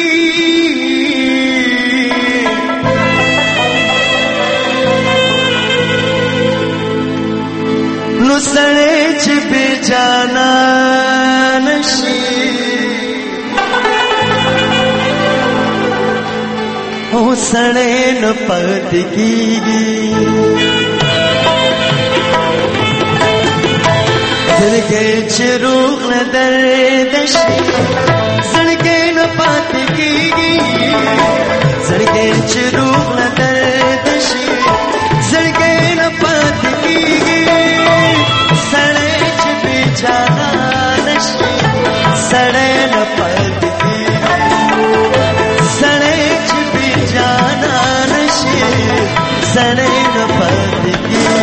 نو سړی چې بې جانا نشي او سړی نه پاتې کېږي زړګې چې روغ له درد شي زړګې न पाते कीगी जड़गे चरूग न दर्द शी जड़गे न पाते कीगी सड़े च बेचारा नशी सड़े न पाते सड़े च बेचारा नशी सड़े न पाते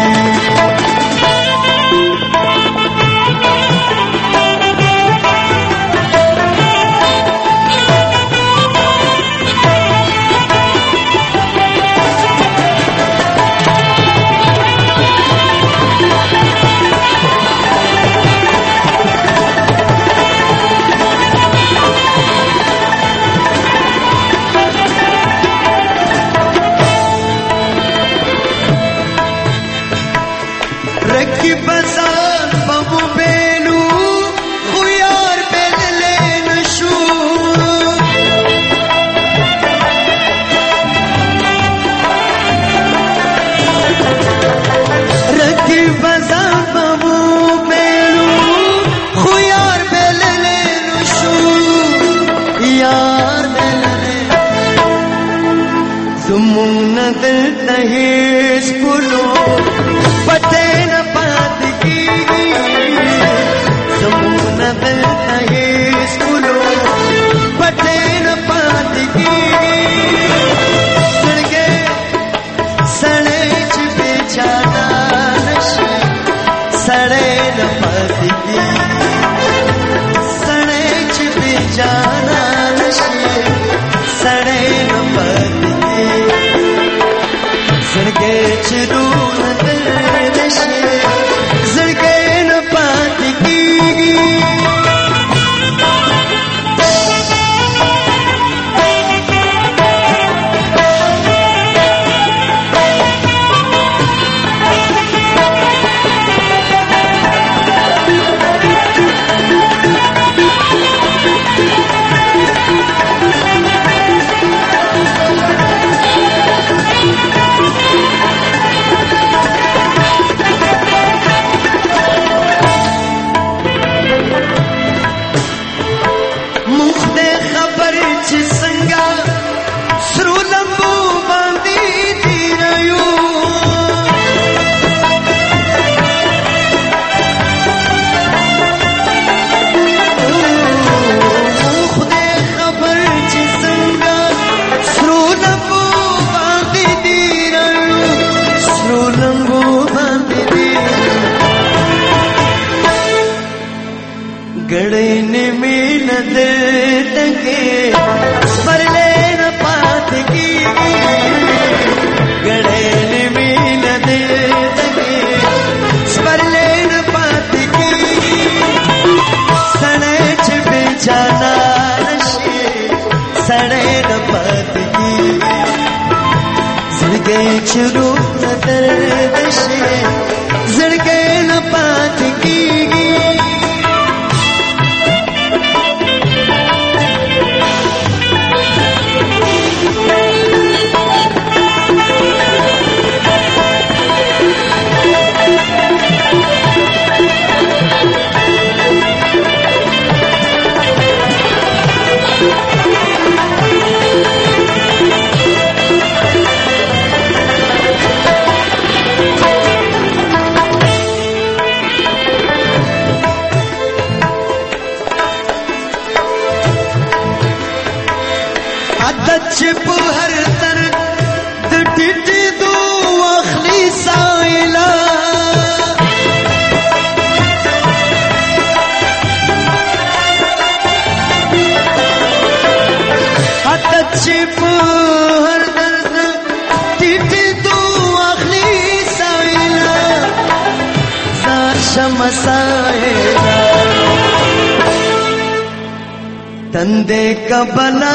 तंदे कबला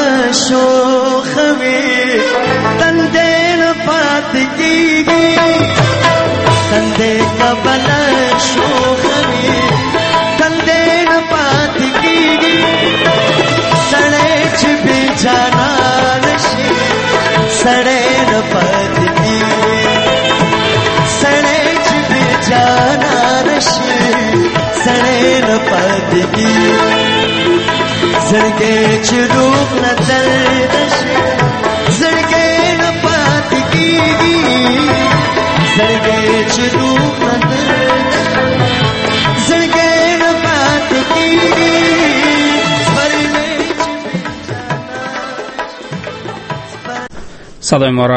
शोखवे तंदे न पातगी तंदे कबला शोखवे तंदे न पातगी सड़े छिपी जाना नशी सड़े न पातगी सड़े छिपी जाना नशी सड़े न पातगी जड़गे चरू روح نه درد شي زړګی نه پاتې کېږي زړګی چې روح نه درد زړګی نه پاتې کېږي صدای ما را